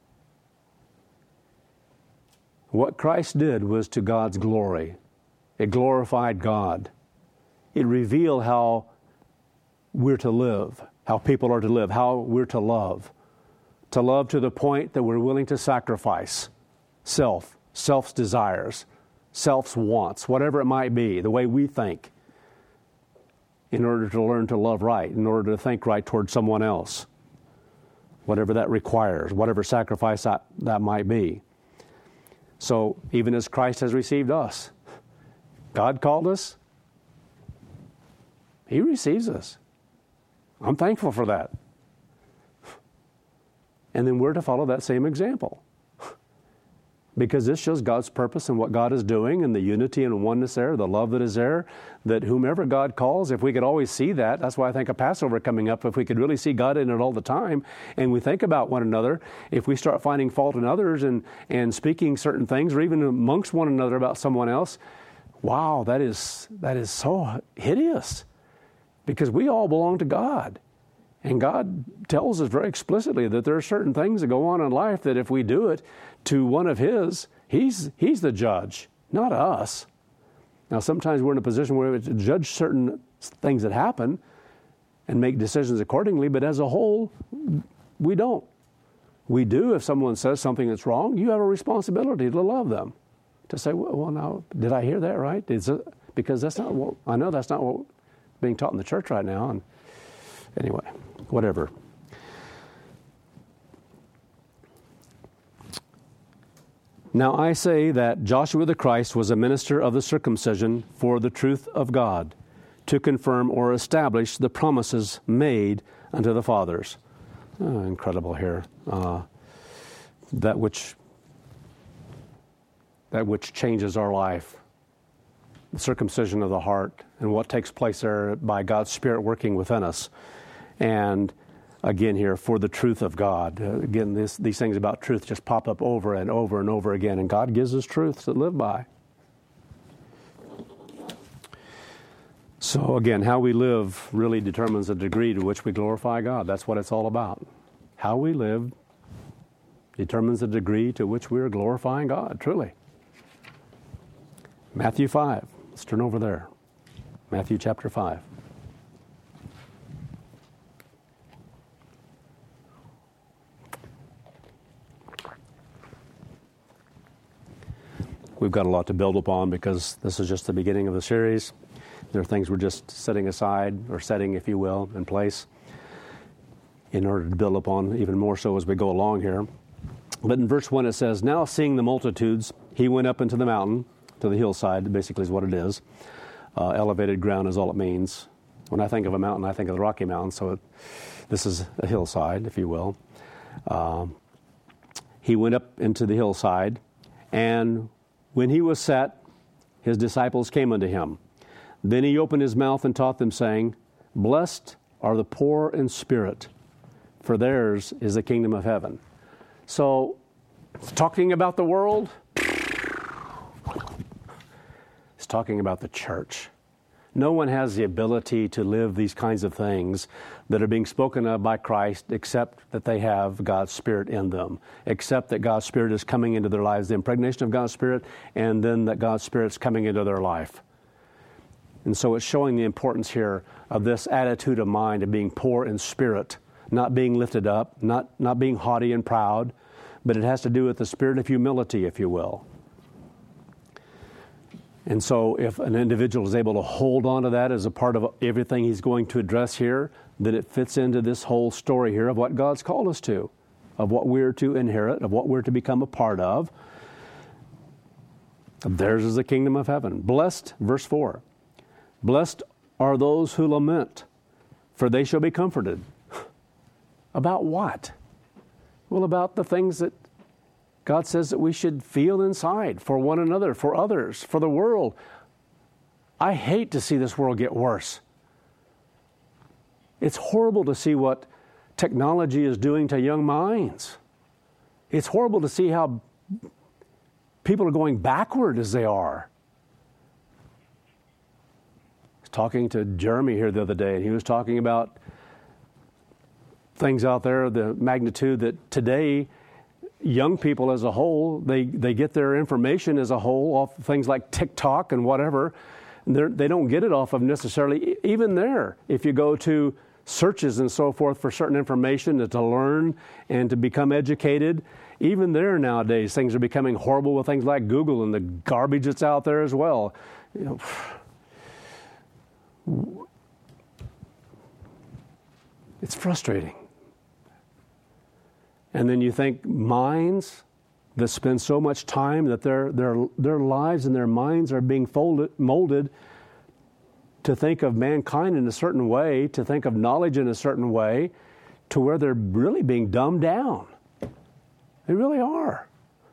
What Christ did was to God's glory. It glorified God. It revealed how we're to live, how people are to live, how we're to love. To love to the point that we're willing to sacrifice self's desires, self's wants, whatever it might be, the way we think, in order to learn to love right, in order to think right toward someone else, whatever that requires, whatever sacrifice that might be. So even as Christ has received us, God called us, He receives us. I'm thankful for that. And then we're to follow that same example. Because this shows God's purpose and what God is doing and the unity and oneness there, the love that is there, that whomever God calls, if we could always see that, that's why I think of Passover coming up, if we could really see God in it all the time and we think about one another, if we start finding fault in others and speaking certain things or even amongst one another about someone else, wow, that is so hideous because we all belong to God. And God tells us very explicitly that there are certain things that go on in life that if we do it to one of His, He's the judge, not us. Now, sometimes we're in a position where we have to judge certain things that happen and make decisions accordingly, but as a whole, we don't. We do if someone says something that's wrong, you have a responsibility to love them. To say, well now, did I hear that right? Because that's not what, I know that's not what's being taught in the church right now. And anyway, whatever. Now I say that Joshua the Christ was a minister of the circumcision for the truth of God, to confirm or establish the promises made unto the fathers. Incredible here. That which changes our life. The circumcision of the heart and what takes place there by God's Spirit working within us. And again here, for the truth of God. Again, these things about truth just pop up over and over and over again, and God gives us truths to live by. So again, how we live really determines the degree to which we glorify God. That's what it's all about. How we live determines the degree to which we are glorifying God, truly. Matthew 5. Let's turn over there. Matthew chapter 5. We've got a lot to build upon because this is just the beginning of the series. There are things we're just setting aside, or setting, if you will, in place in order to build upon even more so as we go along here. But in verse 1 it says, "Now seeing the multitudes, he went up into the mountain," to the hillside, basically is what it is. Elevated ground is all it means. When I think of a mountain, I think of the Rocky Mountains, so this is a hillside, if you will. He went up into the hillside, and when he was set, his disciples came unto him. Then he opened his mouth and taught them, saying, Blessed are the poor in spirit, for theirs is the kingdom of heaven. So, talking about the world, it's talking about the church. No one has the ability to live these kinds of things that are being spoken of by Christ except that they have God's Spirit in them, except that God's Spirit is coming into their lives, the impregnation of God's Spirit, and then that God's Spirit's coming into their life. And so it's showing the importance here of this attitude of mind of being poor in spirit, not being lifted up, not being haughty and proud, but it has to do with the spirit of humility, if you will. And so if an individual is able to hold on to that as a part of everything he's going to address here, then it fits into this whole story here of what God's called us to, of what we're to inherit, of what we're to become a part of. Theirs is the kingdom of heaven. Blessed, verse 4, blessed are those who lament, for they shall be comforted. About what? Well, about the things that God says that we should feel inside for one another, for others, for the world. I hate to see this world get worse. It's horrible to see what technology is doing to young minds. It's horrible to see how people are going backward as they are. I was talking to Jeremy here the other day, and he was talking about things out there, the magnitude that today young people as a whole, they get their information as a whole off things like TikTok and whatever. They don't get it off of necessarily, even there. If you go to searches and so forth for certain information to learn and to become educated, even there nowadays things are becoming horrible with things like Google and the garbage that's out there as well. You know, it's frustrating. And then you think minds that spend so much time that their lives and their minds are being molded to think of mankind in a certain way, to think of knowledge in a certain way, to where they're really being dumbed down. They really are.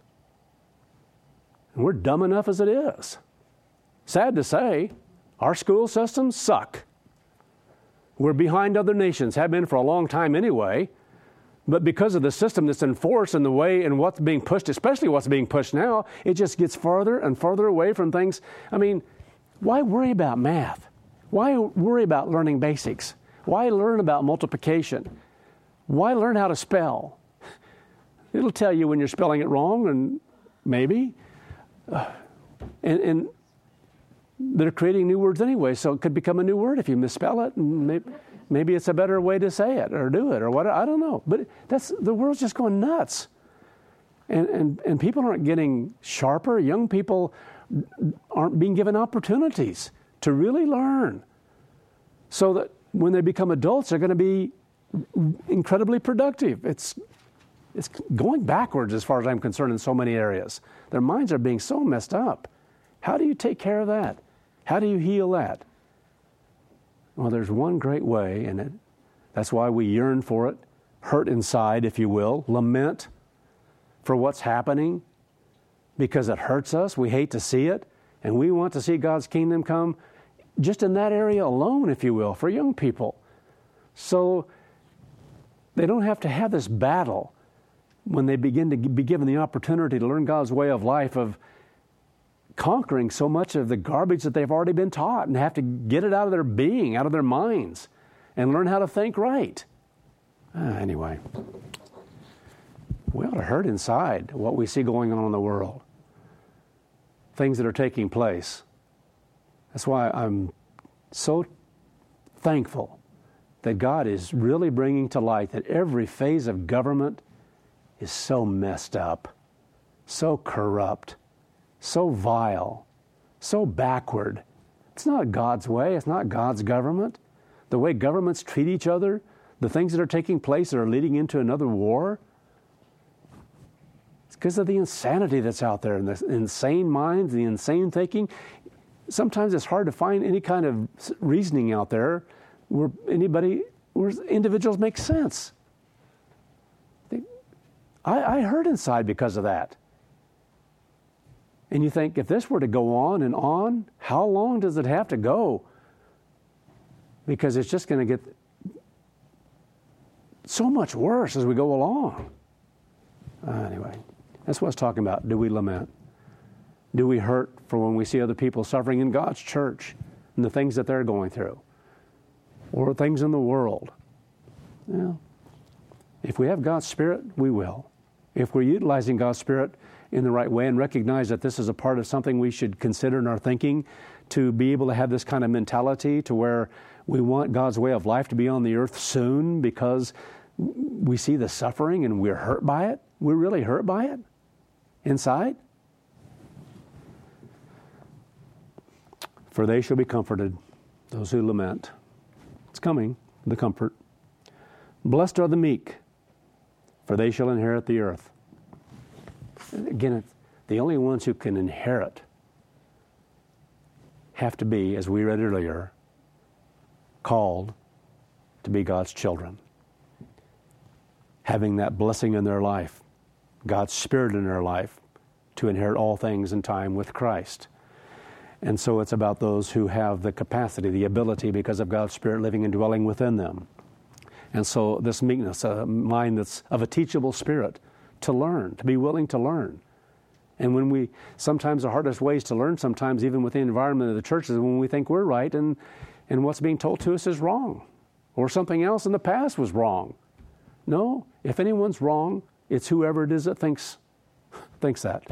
And we're dumb enough as it is. Sad to say, our school systems suck. We're behind other nations, have been for a long time anyway. But because of the system that's enforced and the way and what's being pushed, especially what's being pushed now, it just gets farther and farther away from things. I mean, why worry about math? Why worry about learning basics? Why learn about multiplication? Why learn how to spell? It'll tell you when you're spelling it wrong, and maybe. And they're creating new words anyway, so it could become a new word if you misspell it, and maybe it's a better way to say it or do it or what, I don't know. But the world's just going nuts. And people aren't getting sharper. Young people aren't being given opportunities to really learn, so that when they become adults, they're going to be incredibly productive. It's it's going backwards as far as I'm concerned in so many areas. Their minds are being so messed up. How do you take care of that? How do you heal that? Well, there's one great way, and that's why we yearn for it, hurt inside, if you will, lament for what's happening, because it hurts us. We hate to see it, and we want to see God's kingdom come just in that area alone, if you will, for young people. So they don't have to have this battle when they begin to be given the opportunity to learn God's way of life, of conquering so much of the garbage that they've already been taught, and have to get it out of their being, out of their minds, and learn how to think right. Anyway, we ought to hurt inside what we see going on in the world, things that are taking place. That's why I'm so thankful that God is really bringing to light that every phase of government is so messed up, so corrupt, so vile, so backward. It's not God's way. It's not God's government. The way governments treat each other, the things that are taking place that are leading into another war, it's because of the insanity that's out there and the insane minds, the insane thinking. Sometimes it's hard to find any kind of reasoning out there where individuals make sense. I hurt inside because of that. And you think, if this were to go on and on, how long does it have to go? Because it's just going to get so much worse as we go along. Anyway, that's what I was talking about. Do we lament? Do we hurt for when we see other people suffering in God's church and the things that they're going through? Or things in the world? Well, if we have God's Spirit, we will. If we're utilizing God's Spirit in the right way and recognize that this is a part of something we should consider in our thinking, to be able to have this kind of mentality to where we want God's way of life to be on the earth soon because we see the suffering and we're hurt by it. We're really hurt by it inside. For they shall be comforted, those who lament. It's coming, the comfort. Blessed are the meek, for they shall inherit the earth. Again, it's the only ones who can inherit have to be, as we read earlier, called to be God's children. Having that blessing in their life, God's Spirit in their life, to inherit all things in time with Christ. And so it's about those who have the capacity, the ability, because of God's Spirit living and dwelling within them. And so this meekness, a mind that's of a teachable spirit, to learn, to be willing to learn. And sometimes the hardest ways to learn, sometimes even within the environment of the church, is when we think we're right and what's being told to us is wrong, or something else in the past was wrong. No, if anyone's wrong, it's whoever it is that thinks that.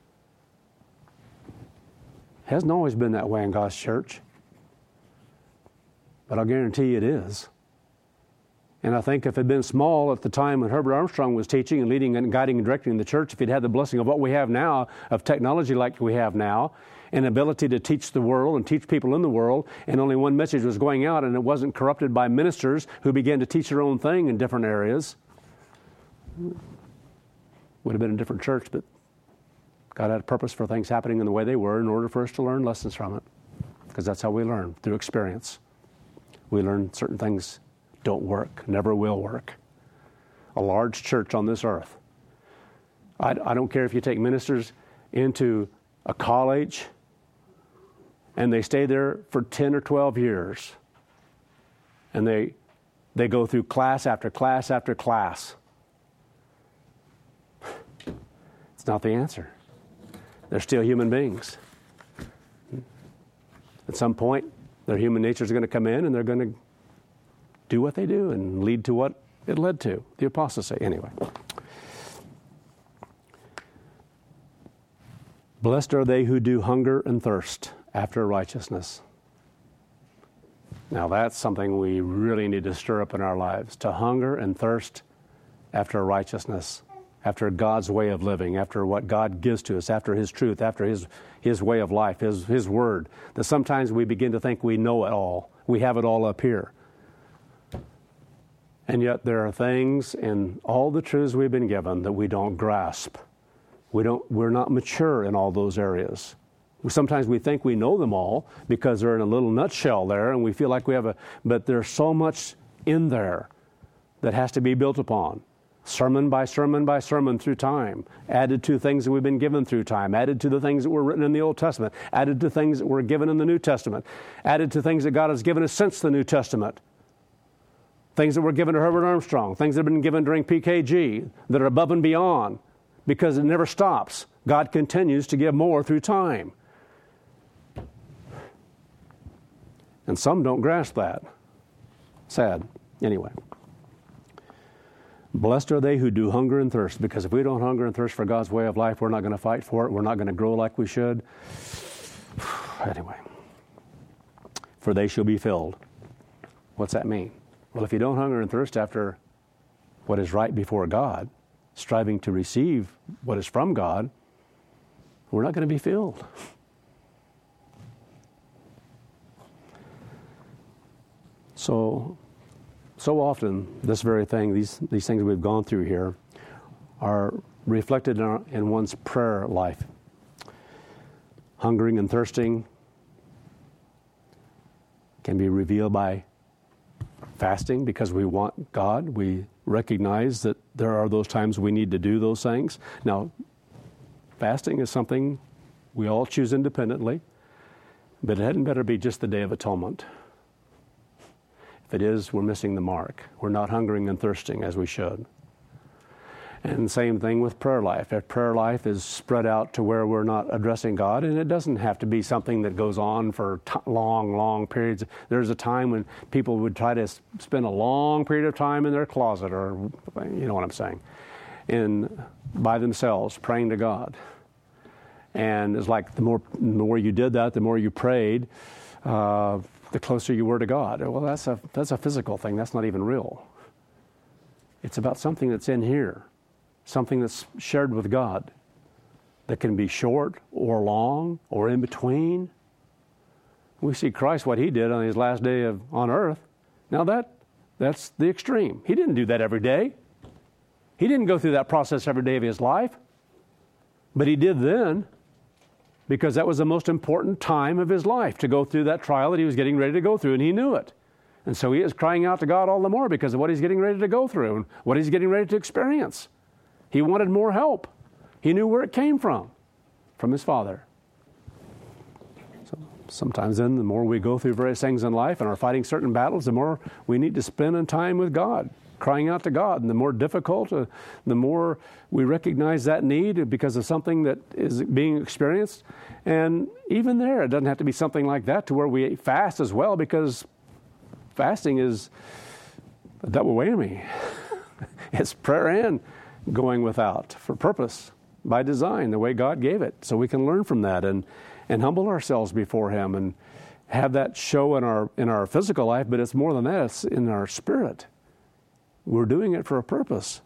Hasn't always been that way in God's church, but I'll guarantee you it is. And I think if it had been small at the time when Herbert Armstrong was teaching and leading and guiding and directing the church, if he'd had the blessing of what we have now, of technology like we have now, and ability to teach the world and teach people in the world, and only one message was going out and it wasn't corrupted by ministers who began to teach their own thing in different areas, would have been a different church, but God had a purpose for things happening in the way they were in order for us to learn lessons from it, because that's how we learn, through experience. We learn certain things don't work, never will work. A large church on this earth. I don't care if you take ministers into a college and they stay there for 10 or 12 years and they go through class after class after class. It's not the answer. They're still human beings. At some point, their human nature is going to come in and they're going to do what they do and lead to what it led to, the apostasy. Anyway. Blessed are they who do hunger and thirst after righteousness. Now that's something we really need to stir up in our lives, to hunger and thirst after righteousness, after God's way of living, after what God gives to us, after His truth, after His way of life, His Word. That sometimes we begin to think we know it all. We have it all up here. And yet there are things in all the truths we've been given that we don't grasp. We're not mature in all those areas. Sometimes we think we know them all because they're in a little nutshell there, and we feel like we have but there's so much in there that has to be built upon. Sermon by sermon by sermon through time, added to things that we've been given through time, added to the things that were written in the Old Testament, added to things that were given in the New Testament, added to things that God has given us since the New Testament. Things that were given to Herbert Armstrong, things that have been given during PKG that are above and beyond, because it never stops. God continues to give more through time. And some don't grasp that. Sad. Anyway. Blessed are they who do hunger and thirst, because if we don't hunger and thirst for God's way of life, we're not going to fight for it. We're not going to grow like we should. Anyway. For they shall be filled. What's that mean? Well, if you don't hunger and thirst after what is right before God, striving to receive what is from God, we're not going to be filled. So often, this very thing, these things we've gone through here, are reflected in one's prayer life. Hungering and thirsting can be revealed by fasting because we want God. We recognize that there are those times we need to do those things. Now, fasting is something we all choose independently, but it hadn't better be just the Day of Atonement. If it is, we're missing the mark. We're not hungering and thirsting as we should. And same thing with prayer life. If prayer life is spread out to where we're not addressing God, and it doesn't have to be something that goes on for long periods. There's a time when people would try to spend a long period of time in their closet, or you know what I'm saying, by themselves, praying to God. And it's like the more you did that, the more you prayed, the closer you were to God. Well, that's a physical thing. That's not even real. It's about something that's in here, something that's shared with God that can be short or long or in between. We see Christ, what He did on His last day on earth. Now that's the extreme. He didn't do that every day. He didn't go through that process every day of His life. But He did then, because that was the most important time of His life, to go through that trial that He was getting ready to go through, and He knew it. And so He is crying out to God all the more because of what He's getting ready to go through and what He's getting ready to experience. He wanted more help. He knew where it came from His Father. So sometimes then, the more we go through various things in life and are fighting certain battles, the more we need to spend in time with God, crying out to God. And the more difficult, the more we recognize that need because of something that is being experienced. And even there, it doesn't have to be something like that to where we fast as well, because fasting is a double whammy. It's prayer and going without for purpose, by design, the way God gave it. So we can learn from that and humble ourselves before Him and have that show in our physical life, but it's more than that, it's in our spirit. We're doing it for a purpose.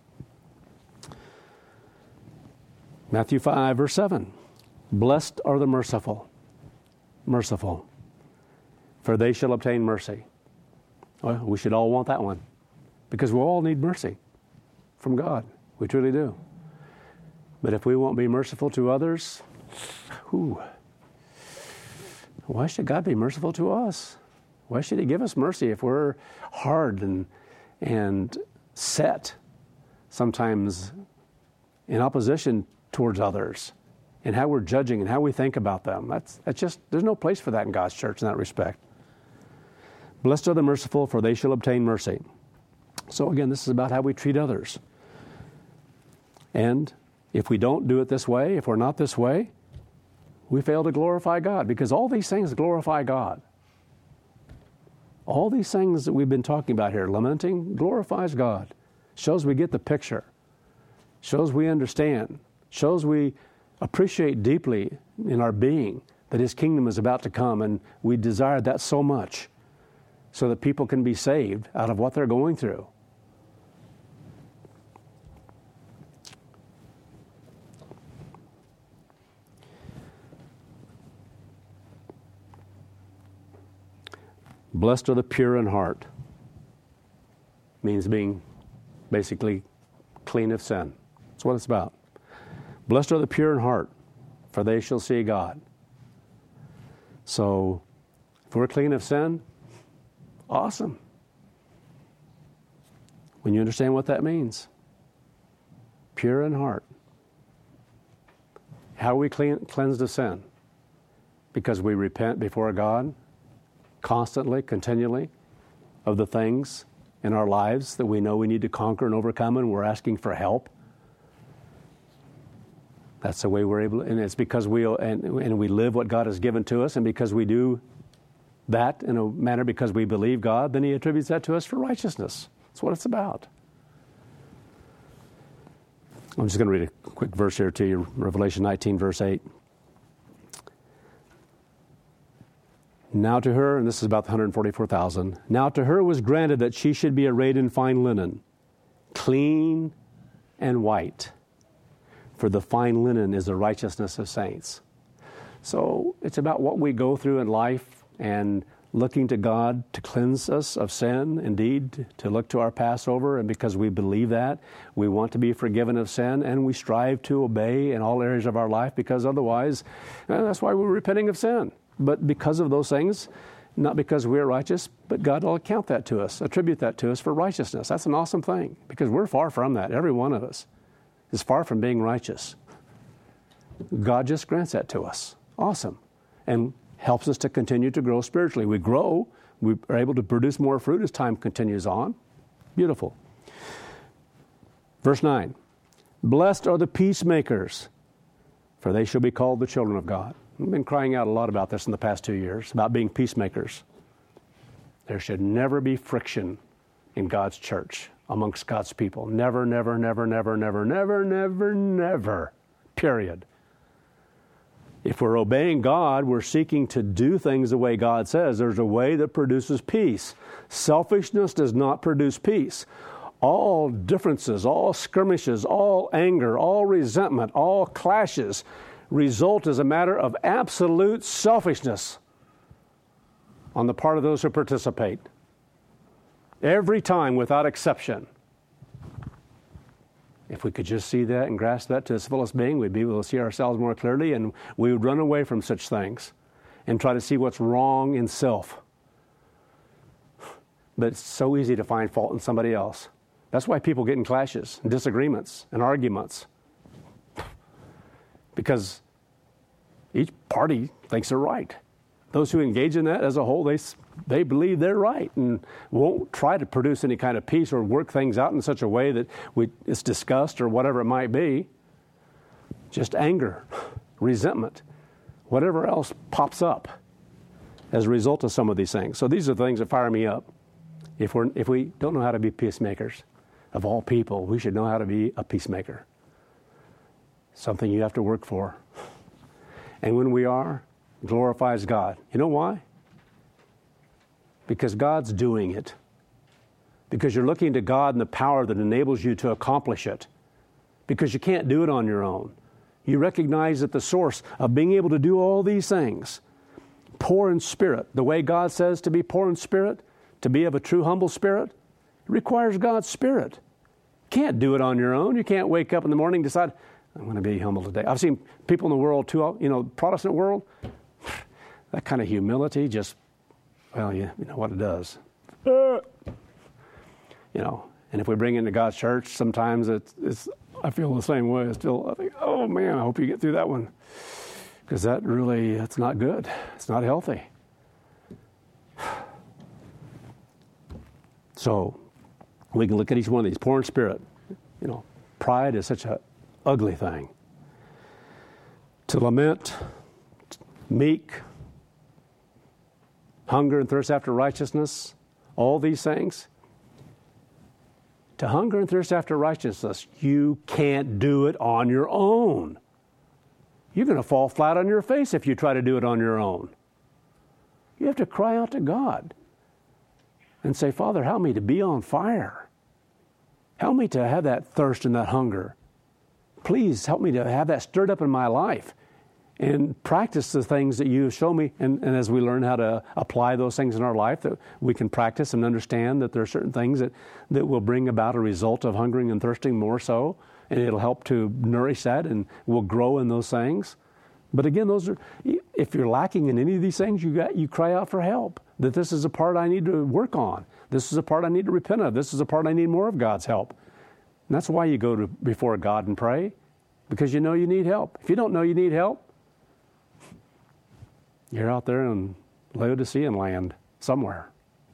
Matthew 5, verse 7. Blessed are the merciful, for they shall obtain mercy. Well, we should all want that one, because we all need mercy from God. We truly do. But if we won't be merciful to others, why should God be merciful to us? Why should He give us mercy if we're hard and set, sometimes in opposition towards others, and how we're judging and how we think about them? That's just, there's no place for that in God's church in that respect. Blessed are the merciful, for they shall obtain mercy. So again, this is about how we treat others. And if we don't do it this way, if we're not this way, we fail to glorify God, because all these things glorify God. All these things that we've been talking about here, lamenting, glorifies God. Shows we get the picture. Shows we understand. Shows we appreciate deeply in our being that His kingdom is about to come, and we desire that so much so that people can be saved out of what they're going through. Blessed are the pure in heart, means being basically clean of sin. That's what it's about. Blessed are the pure in heart, for they shall see God. So, if we're clean of sin, awesome. When you understand what that means, pure in heart. How are we cleansed of sin? Because we repent before God constantly, continually, of the things in our lives that we know we need to conquer and overcome, and we're asking for help. That's the way we're able, and it's because we live what God has given to us, and because we do that in a manner because we believe God, then He attributes that to us for righteousness. That's what it's about. I'm just going to read a quick verse here to you, Revelation 19, verse 8. Now to her, and this is about the 144,000, now to her was granted that she should be arrayed in fine linen, clean and white. For the fine linen is the righteousness of saints. So it's about what we go through in life and looking to God to cleanse us of sin, indeed, to look to our Passover, and because we believe that, we want to be forgiven of sin, and we strive to obey in all areas of our life, because otherwise, that's why we're repenting of sin. But because of those things, not because we're righteous, but God will account that to us, attribute that to us for righteousness. That's an awesome thing, because we're far from that. Every one of us is far from being righteous. God just grants that to us. Awesome. And helps us to continue to grow spiritually. We grow. We are able to produce more fruit as time continues on. Beautiful. Verse 9. Blessed are the peacemakers, for they shall be called the children of God. I've been crying out a lot about this in the past 2 years, about being peacemakers. There should never be friction in God's church, amongst God's people. Never, never, never, never, never, never, never, never. Period. If we're obeying God, we're seeking to do things the way God says. There's a way that produces peace. Selfishness does not produce peace. All differences, all skirmishes, all anger, all resentment, all clashes result as a matter of absolute selfishness on the part of those who participate. Every time, without exception. If we could just see that and grasp that to its fullest being, we'd be able to see ourselves more clearly, and we would run away from such things and try to see what's wrong in self. But it's so easy to find fault in somebody else. That's why people get in clashes and disagreements and arguments. Because each party thinks they're right. Those who engage in that as a whole, they believe they're right and won't try to produce any kind of peace or work things out in such a way that it's discussed or whatever it might be. Just anger, resentment, whatever else pops up as a result of some of these things. So these are the things that fire me up. If we don't know how to be peacemakers, of all people, we should know how to be a peacemaker. Something you have to work for. And when we are, glorifies God. You know why? Because God's doing it. Because you're looking to God and the power that enables you to accomplish it. Because you can't do it on your own. You recognize that the source of being able to do all these things, poor in spirit, the way God says to be poor in spirit, to be of a true humble spirit, it requires God's Spirit. You can't do it on your own. You can't wake up in the morning and decide, I'm going to be humble today. I've seen people in the world too, Protestant world, that kind of humility just, well, you know what it does. And if we bring it into God's church, sometimes it's I feel the same way. I think, oh man, I hope you get through that one. Because that's not good. It's not healthy. So we can look at each one of these. Poor in spirit. Pride is such an ugly thing. To lament, meek, hunger and thirst after righteousness, all these things. To hunger and thirst after righteousness, you can't do it on your own. You're going to fall flat on your face if you try to do it on your own. You have to cry out to God and say, Father, help me to be on fire. Help me to have that thirst and that hunger. Please help me to have that stirred up in my life. and practice the things that you show me. And as we learn how to apply those things in our life, that we can practice and understand that there are certain things that will bring about a result of hungering and thirsting more so, and it'll help to nourish that, and we'll grow in those things. But again, those are, if you're lacking in any of these things, you cry out for help, that this is a part I need to work on. This is a part I need to repent of. This is a part I need more of God's help. And that's why you go before God and pray, because you know you need help. If you don't know you need help, you're out there in Laodicean land somewhere.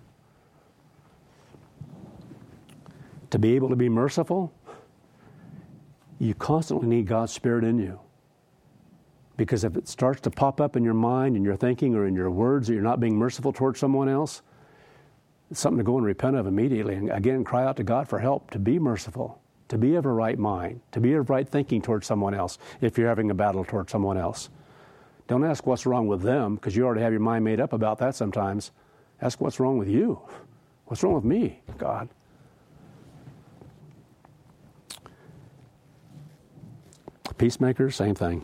To be able to be merciful, you constantly need God's Spirit in you. Because if it starts to pop up in your mind, in your thinking, or in your words that you're not being merciful towards someone else, it's something to go and repent of immediately. And again, cry out to God for help to be merciful, to be of a right mind, to be of right thinking towards someone else if you're having a battle towards someone else. Don't ask what's wrong with them, because you already have your mind made up about that sometimes. Ask what's wrong with you. What's wrong with me, God? Peacemakers, same thing.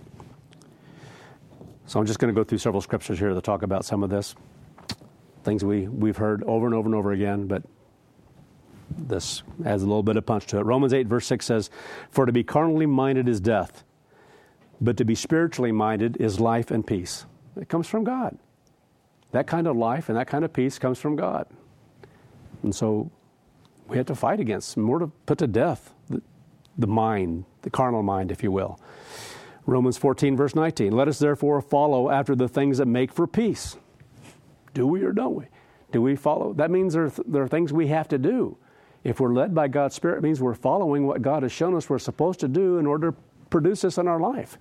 So I'm just going to go through several scriptures here that talk about some of this. Things we've heard over and over and over again, but this adds a little bit of punch to it. Romans 8 verse 6 says, "For to be carnally minded is death, but to be spiritually minded is life and peace." It comes from God. That kind of life and that kind of peace comes from God. And so we have to fight against, more to put to death the mind, the carnal mind, if you will. Romans 14 verse 19, "Let us therefore follow after the things that make for peace." Do we or don't we? Do we follow? That means there are things we have to do. If we're led by God's Spirit, it means we're following what God has shown us we're supposed to do in order to produce this in our life.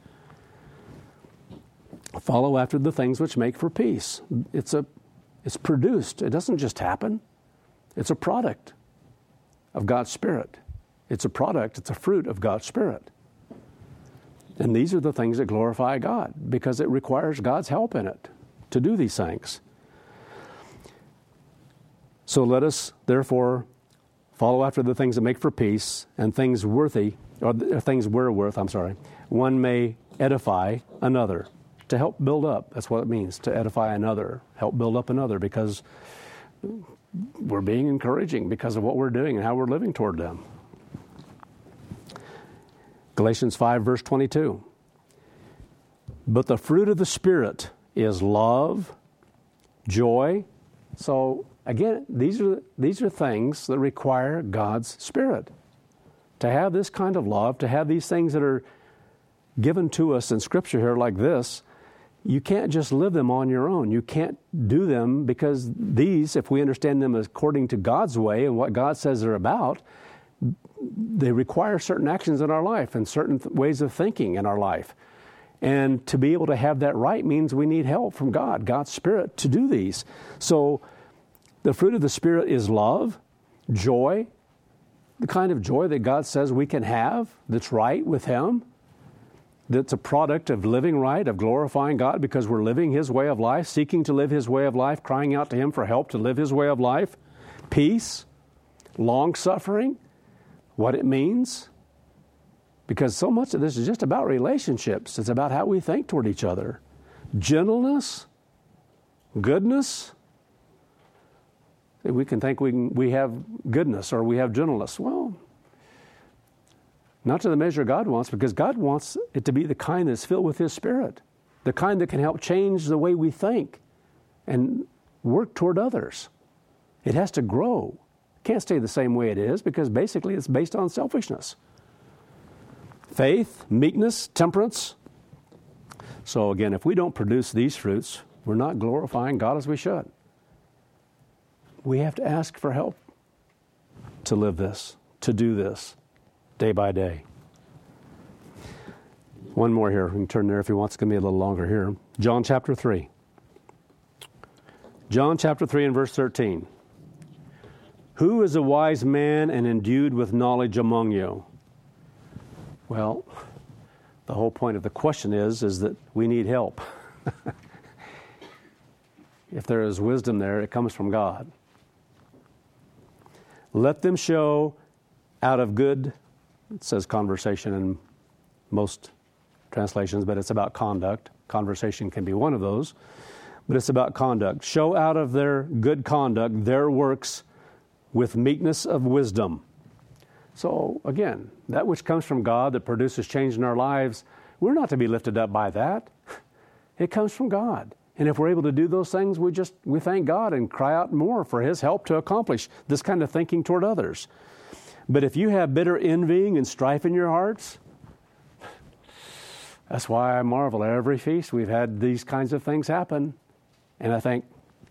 Follow after the things which make for peace. It's produced. It doesn't just happen. It's a product of God's Spirit. It's a product, it's a fruit of God's Spirit. And these are the things that glorify God, because it requires God's help in it to do these things. So let us, therefore, follow after the things that make for peace, and things worthy, or things we're worth, one may edify another. To help build up, that's what it means, to edify another, help build up another, because we're being encouraging because of what we're doing and how we're living toward them. Galatians 5 verse 22. "But the fruit of the Spirit is love, joy." So again, these are things that require God's Spirit. To have this kind of love, to have these things that are given to us in Scripture here like this, you can't just live them on your own. You can't do them, because these, if we understand them according to God's way and what God says they're about, they require certain actions in our life and certain ways of thinking in our life. And to be able to have that right means we need help from God, God's Spirit, to do these. So the fruit of the Spirit is love, joy, the kind of joy that God says we can have that's right with Him, that's a product of living right, of glorifying God because we're living His way of life, seeking to live His way of life, crying out to Him for help to live His way of life. Peace, long-suffering, what it means. Because so much of this is just about relationships. It's about how we think toward each other. Gentleness, goodness. We can think we have goodness or we have gentleness. Well, not to the measure God wants, because God wants it to be the kind that's filled with His Spirit, the kind that can help change the way we think and work toward others. It has to grow. It can't stay the same way it is, because basically it's based on selfishness. Faith, meekness, temperance. So again, if we don't produce these fruits, we're not glorifying God as we should. We have to ask for help to live this, to do this, day by day. One more here. We can turn there if you want. It's going to be a little longer here. John chapter 3. John chapter 3 and verse 13. "Who is a wise man and endued with knowledge among you?" Well, the whole point of the question is that we need help. If there is wisdom there, it comes from God. "Let them show out of good," it says conversation in most translations, but it's about conduct Conversation can be one of those, but it's about conduct. Show out of their good conduct their works with meekness of wisdom. So again, that which comes from God that produces change in our lives, we're not to be lifted up by that. It comes from God. And if we're able to do those things, we thank God and cry out more for His help to accomplish this kind of thinking toward others. But if you have bitter envying and strife in your hearts, that's why I marvel at every feast we've had these kinds of things happen. And I think,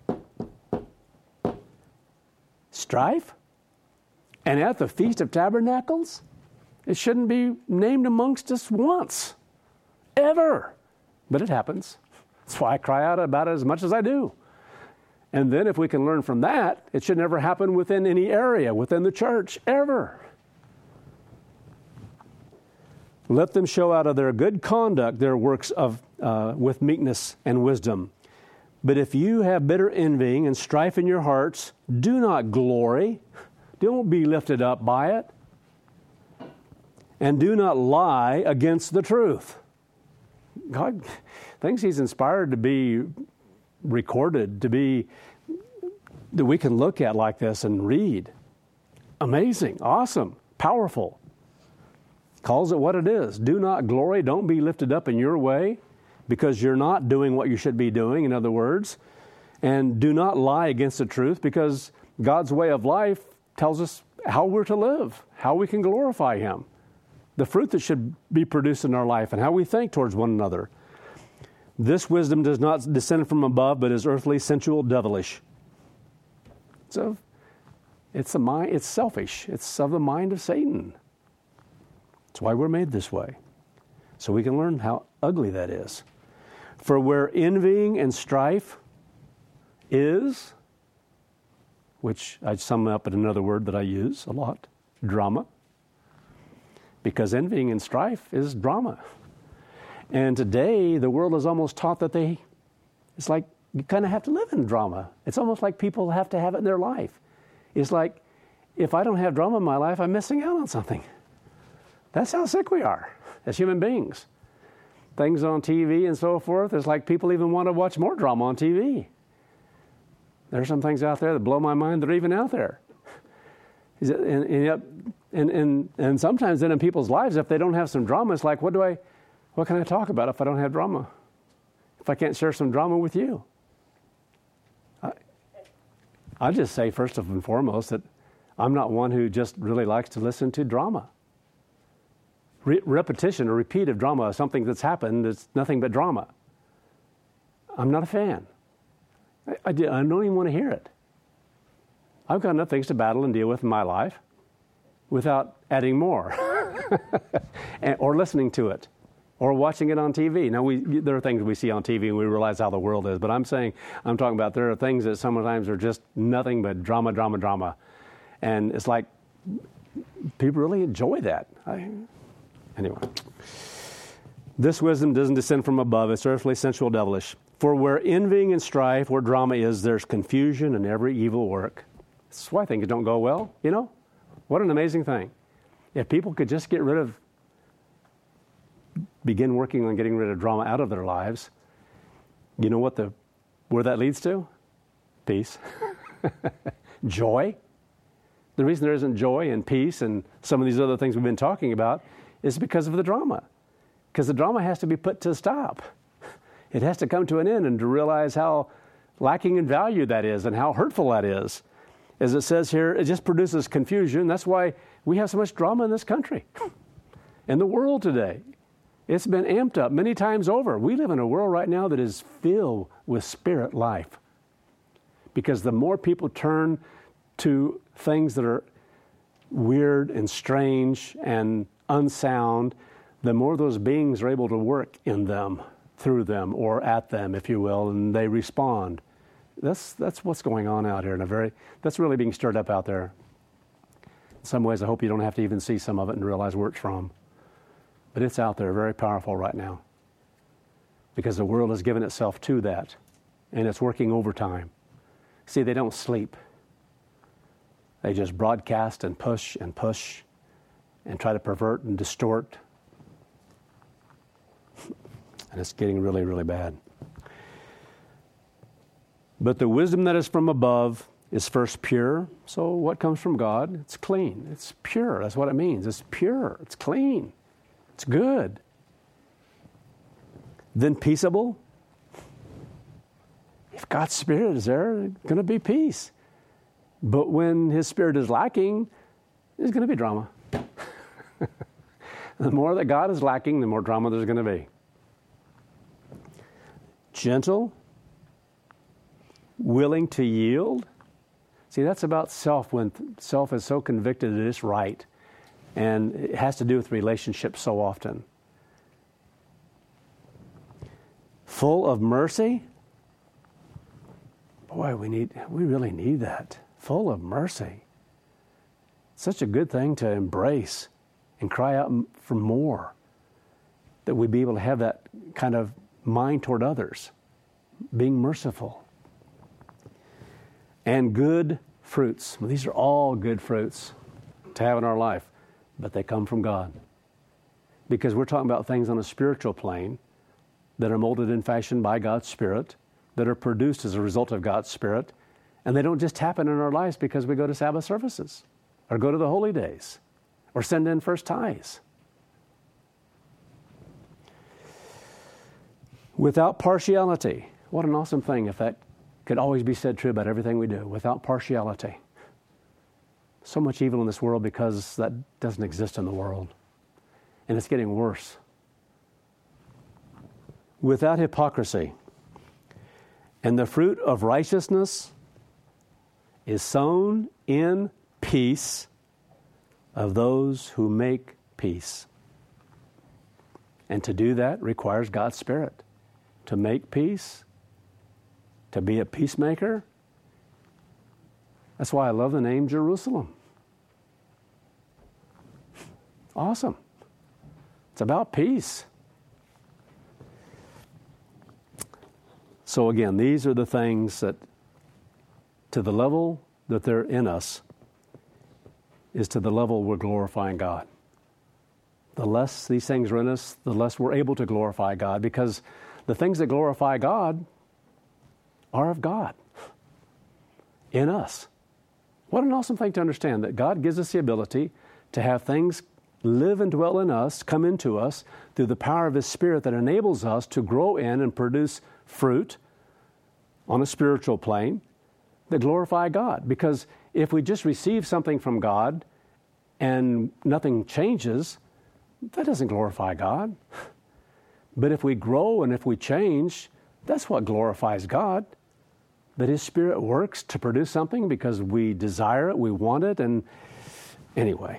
strife? And at the Feast of Tabernacles? It shouldn't be named amongst us once, ever. But it happens. That's why I cry out about it as much as I do. And then if we can learn from that, it should never happen within any area, within the church, ever. Let them show out of their good conduct their works of with meekness and wisdom. But if you have bitter envying and strife in your hearts, do not glory. Don't be lifted up by it. And do not lie against the truth. God thinks He's inspired to be recorded, that we can look at like this and read. Amazing, awesome, powerful. Calls it what it is. Do not glory. Don't be lifted up in your way because you're not doing what you should be doing, in other words. And do not lie against the truth because God's way of life tells us how we're to live, how we can glorify Him, the fruit that should be produced in our life, and how we think towards one another. This wisdom does not descend from above, but is earthly, sensual, devilish. So it's selfish. It's of the mind of Satan. That's why we're made this way, so we can learn how ugly that is. For where envying and strife is, which I sum up in another word that I use a lot, drama. Because envying and strife is drama. And today, the world is almost taught that it's like you kind of have to live in drama. It's almost like people have to have it in their life. It's like, if I don't have drama in my life, I'm missing out on something. That's how sick we are as human beings. Things on TV and so forth, it's like people even want to watch more drama on TV. There's some things out there that blow my mind that are even out there. And sometimes then in people's lives, if they don't have some drama, it's like, what can I talk about if I don't have drama? If I can't share some drama with you? I'll just say first and foremost that I'm not one who just really likes to listen to drama. Repetition or repeat of drama, something that's happened that's nothing but drama. I'm not a fan. I don't even want to hear it. I've got enough things to battle and deal with in my life without adding more or listening to it or watching it on TV. Now, there are things we see on TV and we realize how the world is, but I'm talking about there are things that sometimes are just nothing but drama, drama, drama. And it's like people really enjoy that. Anyway, this wisdom doesn't descend from above. It's earthly, sensual, devilish. For where envying and strife, where drama is, there's confusion and every evil work. That's why things don't go well, you know? What an amazing thing. If people could just begin working on getting rid of drama out of their lives, you know where that leads to? Peace. Joy. The reason there isn't joy and peace and some of these other things we've been talking about is because of the drama. Because the drama has to be put to a stop. It has to come to an end, and to realize how lacking in value that is and how hurtful that is. As it says here, it just produces confusion. That's why we have so much drama in this country. In the world today, it's been amped up many times over. We live in a world right now that is filled with spirit life. Because the more people turn to things that are weird and strange and unsound, the more those beings are able to work in them, through them, or at them, if you will, and they respond. That's what's going on out here. That's really being stirred up out there. In some ways, I hope you don't have to even see some of it and realize where it's from. But it's out there, very powerful right now. Because the world has given itself to that, and it's working overtime. See, they don't sleep. They just broadcast and push and try to pervert and distort. And it's getting really, really bad. But the wisdom that is from above is first pure. So what comes from God? It's clean. It's pure. That's what it means. It's pure. It's clean. It's good. Then peaceable. If God's Spirit is there, there's going to be peace. But when His Spirit is lacking, there's going to be drama. The more that God is lacking, the more drama there's going to be. Gentle. Willing to yield. See, that's about self, when self is so convicted that it's right. And it has to do with relationships so often. Full of mercy. Boy, we really need that. Full of mercy. Such a good thing to embrace and cry out for more. That we be able to have that kind of mind toward others. Being merciful. And good fruits. Well, these are all good fruits to have in our life, but they come from God. Because we're talking about things on a spiritual plane that are molded and fashioned by God's Spirit, that are produced as a result of God's Spirit, and they don't just happen in our lives because we go to Sabbath services, or go to the holy days, or send in first tithes. Without partiality. What an awesome thing if that could always be said true about everything we do, without partiality. So much evil in this world because that doesn't exist in the world. And it's getting worse. Without hypocrisy. And the fruit of righteousness is sown in peace of those who make peace. And to do that requires God's Spirit. To make peace, to be a peacemaker. That's why I love the name Jerusalem. Awesome. It's about peace. So again, these are the things that, to the level that they're in us, is to the level we're glorifying God. The less these things are in us, the less we're able to glorify God, because the things that glorify God are of God in us. What an awesome thing to understand, that God gives us the ability to have things live and dwell in us, come into us through the power of His Spirit that enables us to grow in and produce fruit on a spiritual plane that glorify God. Because if we just receive something from God and nothing changes, that doesn't glorify God. But if we grow and if we change, that's what glorifies God. That His Spirit works to produce something because we desire it, we want it, and anyway.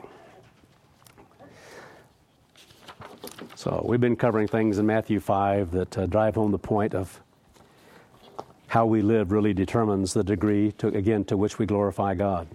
So we've been covering things in Matthew 5 that drive home the point of how we live really determines the degree, to which we glorify God.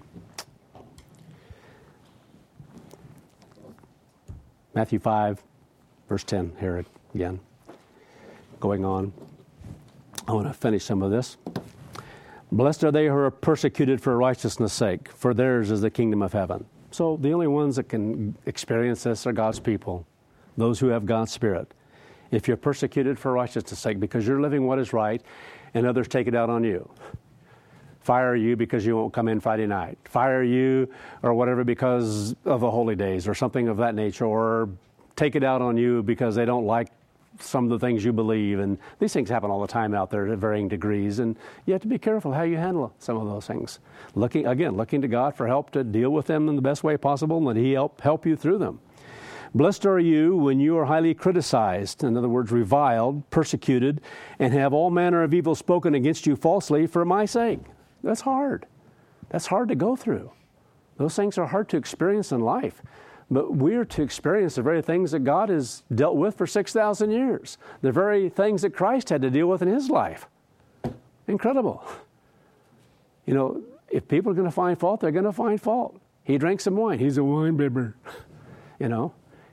Matthew 5, verse 10, here again. Going on. I want to finish some of this. Blessed are they who are persecuted for righteousness' sake, for theirs is the kingdom of heaven. So the only ones that can experience this are God's people, those who have God's Spirit. If you're persecuted for righteousness' sake because you're living what is right and others take it out on you. Fire you because you won't come in Friday night. Fire you or whatever because of the holy days or something of that nature, or take it out on you because they don't like some of the things you believe. And these things happen all the time out there at varying degrees, and you have to be careful how you handle some of those things. Looking to God for help to deal with them in the best way possible, and that He help you through them. Blessed are you when you are highly criticized, in other words, reviled, persecuted, and have all manner of evil spoken against you falsely for my sake. That's hard. That's hard to go through. Those things are hard to experience in life. But we're to experience the very things that God has dealt with for 6,000 years. The very things that Christ had to deal with in His life. Incredible. You know, if people are going to find fault, they're going to find fault. He drank some wine. He's a wine bibber. You know.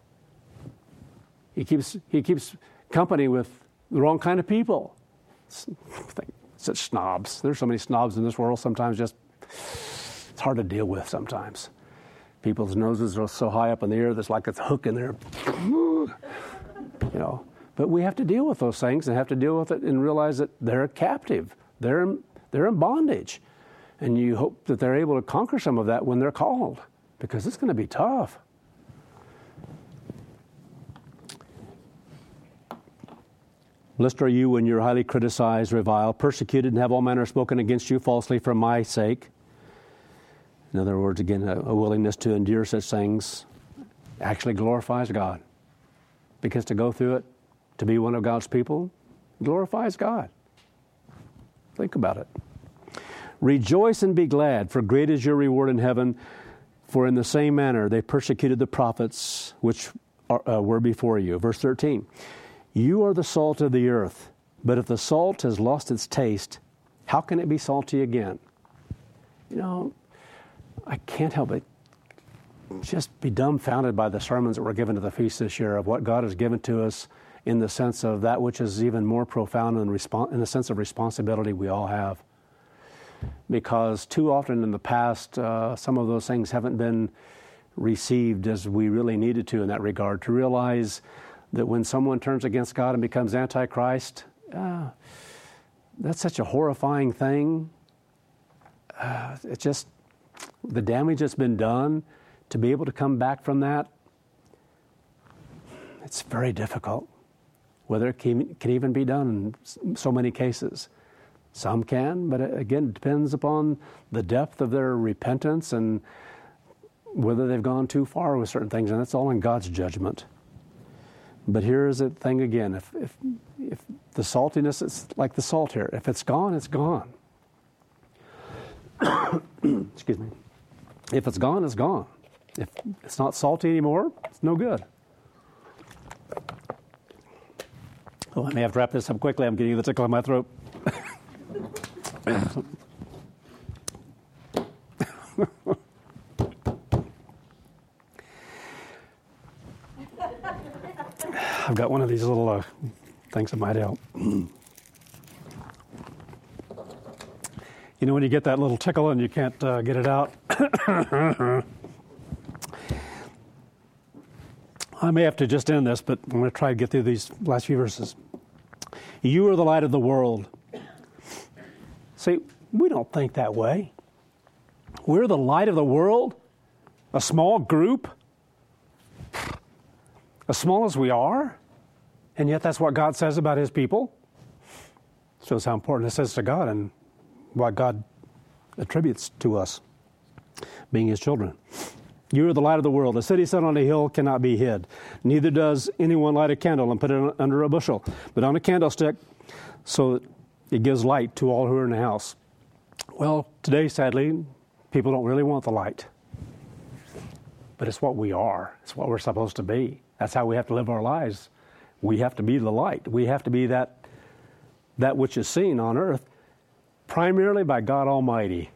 He keeps company with the wrong kind of people. Such snobs. There's so many snobs in this world. Sometimes it's hard to deal with sometimes. People's noses are so high up in the air, there's like a hook in there. You know, But we have to deal with those things and have to deal with it and realize that they're captive. They're in bondage. And you hope that they're able to conquer some of that when they're called, because it's going to be tough. Blessed are you when you're highly criticized, reviled, persecuted, and have all manner spoken against you falsely for my sake. In other words, again, a willingness to endure such things actually glorifies God. Because to go through it, to be one of God's people, glorifies God. Think about it. Rejoice and be glad, for great is your reward in heaven. For in the same manner they persecuted the prophets which were before you. Verse 13. You are the salt of the earth, but if the salt has lost its taste, how can it be salty again? You know, I can't help but just be dumbfounded by the sermons that were given to the feast this year of what God has given to us in the sense of that which is even more profound in the sense of responsibility we all have. Because too often in the past, some of those things haven't been received as we really needed to in that regard, to realize that when someone turns against God and becomes Antichrist, that's such a horrifying thing. It's just the damage that's been done, to be able to come back from that, it's very difficult. Whether it can even be done in so many cases. Some can, but again, it depends upon the depth of their repentance and whether they've gone too far with certain things, and that's all in God's judgment. But here's the thing again, if the saltiness is like the salt here, if it's gone, it's gone. Excuse me. If it's gone, it's gone. If it's not salty anymore, it's no good. Oh, I may have to wrap this up quickly. I'm getting the tickle in my throat. I've got one of these little things that might help. You know when you get that little tickle and you can't get it out? I may have to just end this, but I'm going to try to get through these last few verses. You are the light of the world. See, we don't think that way. We're the light of the world? A small group? As small as we are? And yet that's what God says about His people? Shows how important this is to God and what God attributes to us, being His children. You are the light of the world. A city set on a hill cannot be hid. Neither does anyone light a candle and put it under a bushel, but on a candlestick, so that it gives light to all who are in the house. Well, today, sadly, people don't really want the light. But it's what we are. It's what we're supposed to be. That's how we have to live our lives. We have to be the light. We have to be that which is seen on earth, primarily by God Almighty.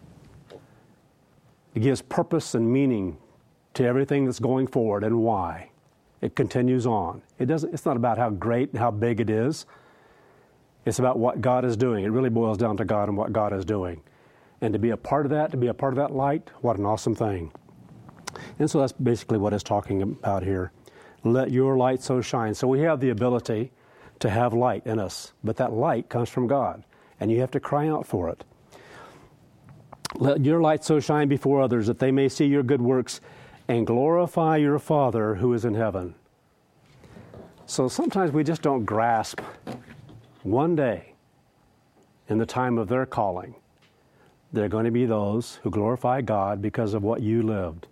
It gives purpose and meaning to everything that's going forward and why. It continues on. It's not about how great and how big it is. It's about what God is doing. It really boils down to God and what God is doing. And to be a part of that light, what an awesome thing. And so that's basically what it's talking about here. Let your light so shine. So we have the ability to have light in us, but that light comes from God, and you have to cry out for it. Let your light so shine before others that they may see your good works and glorify your Father who is in heaven. So sometimes we just don't grasp one day in the time of their calling. There are going to be those who glorify God because of what you lived.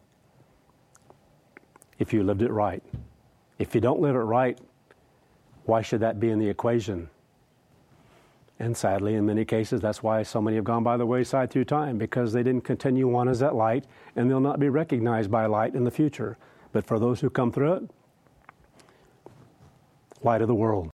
If you lived it right. If you don't live it right, why should that be in the equation? And sadly, in many cases, that's why so many have gone by the wayside through time, because they didn't continue on as that light, and they'll not be recognized by light in the future. But for those who come through it, light of the world.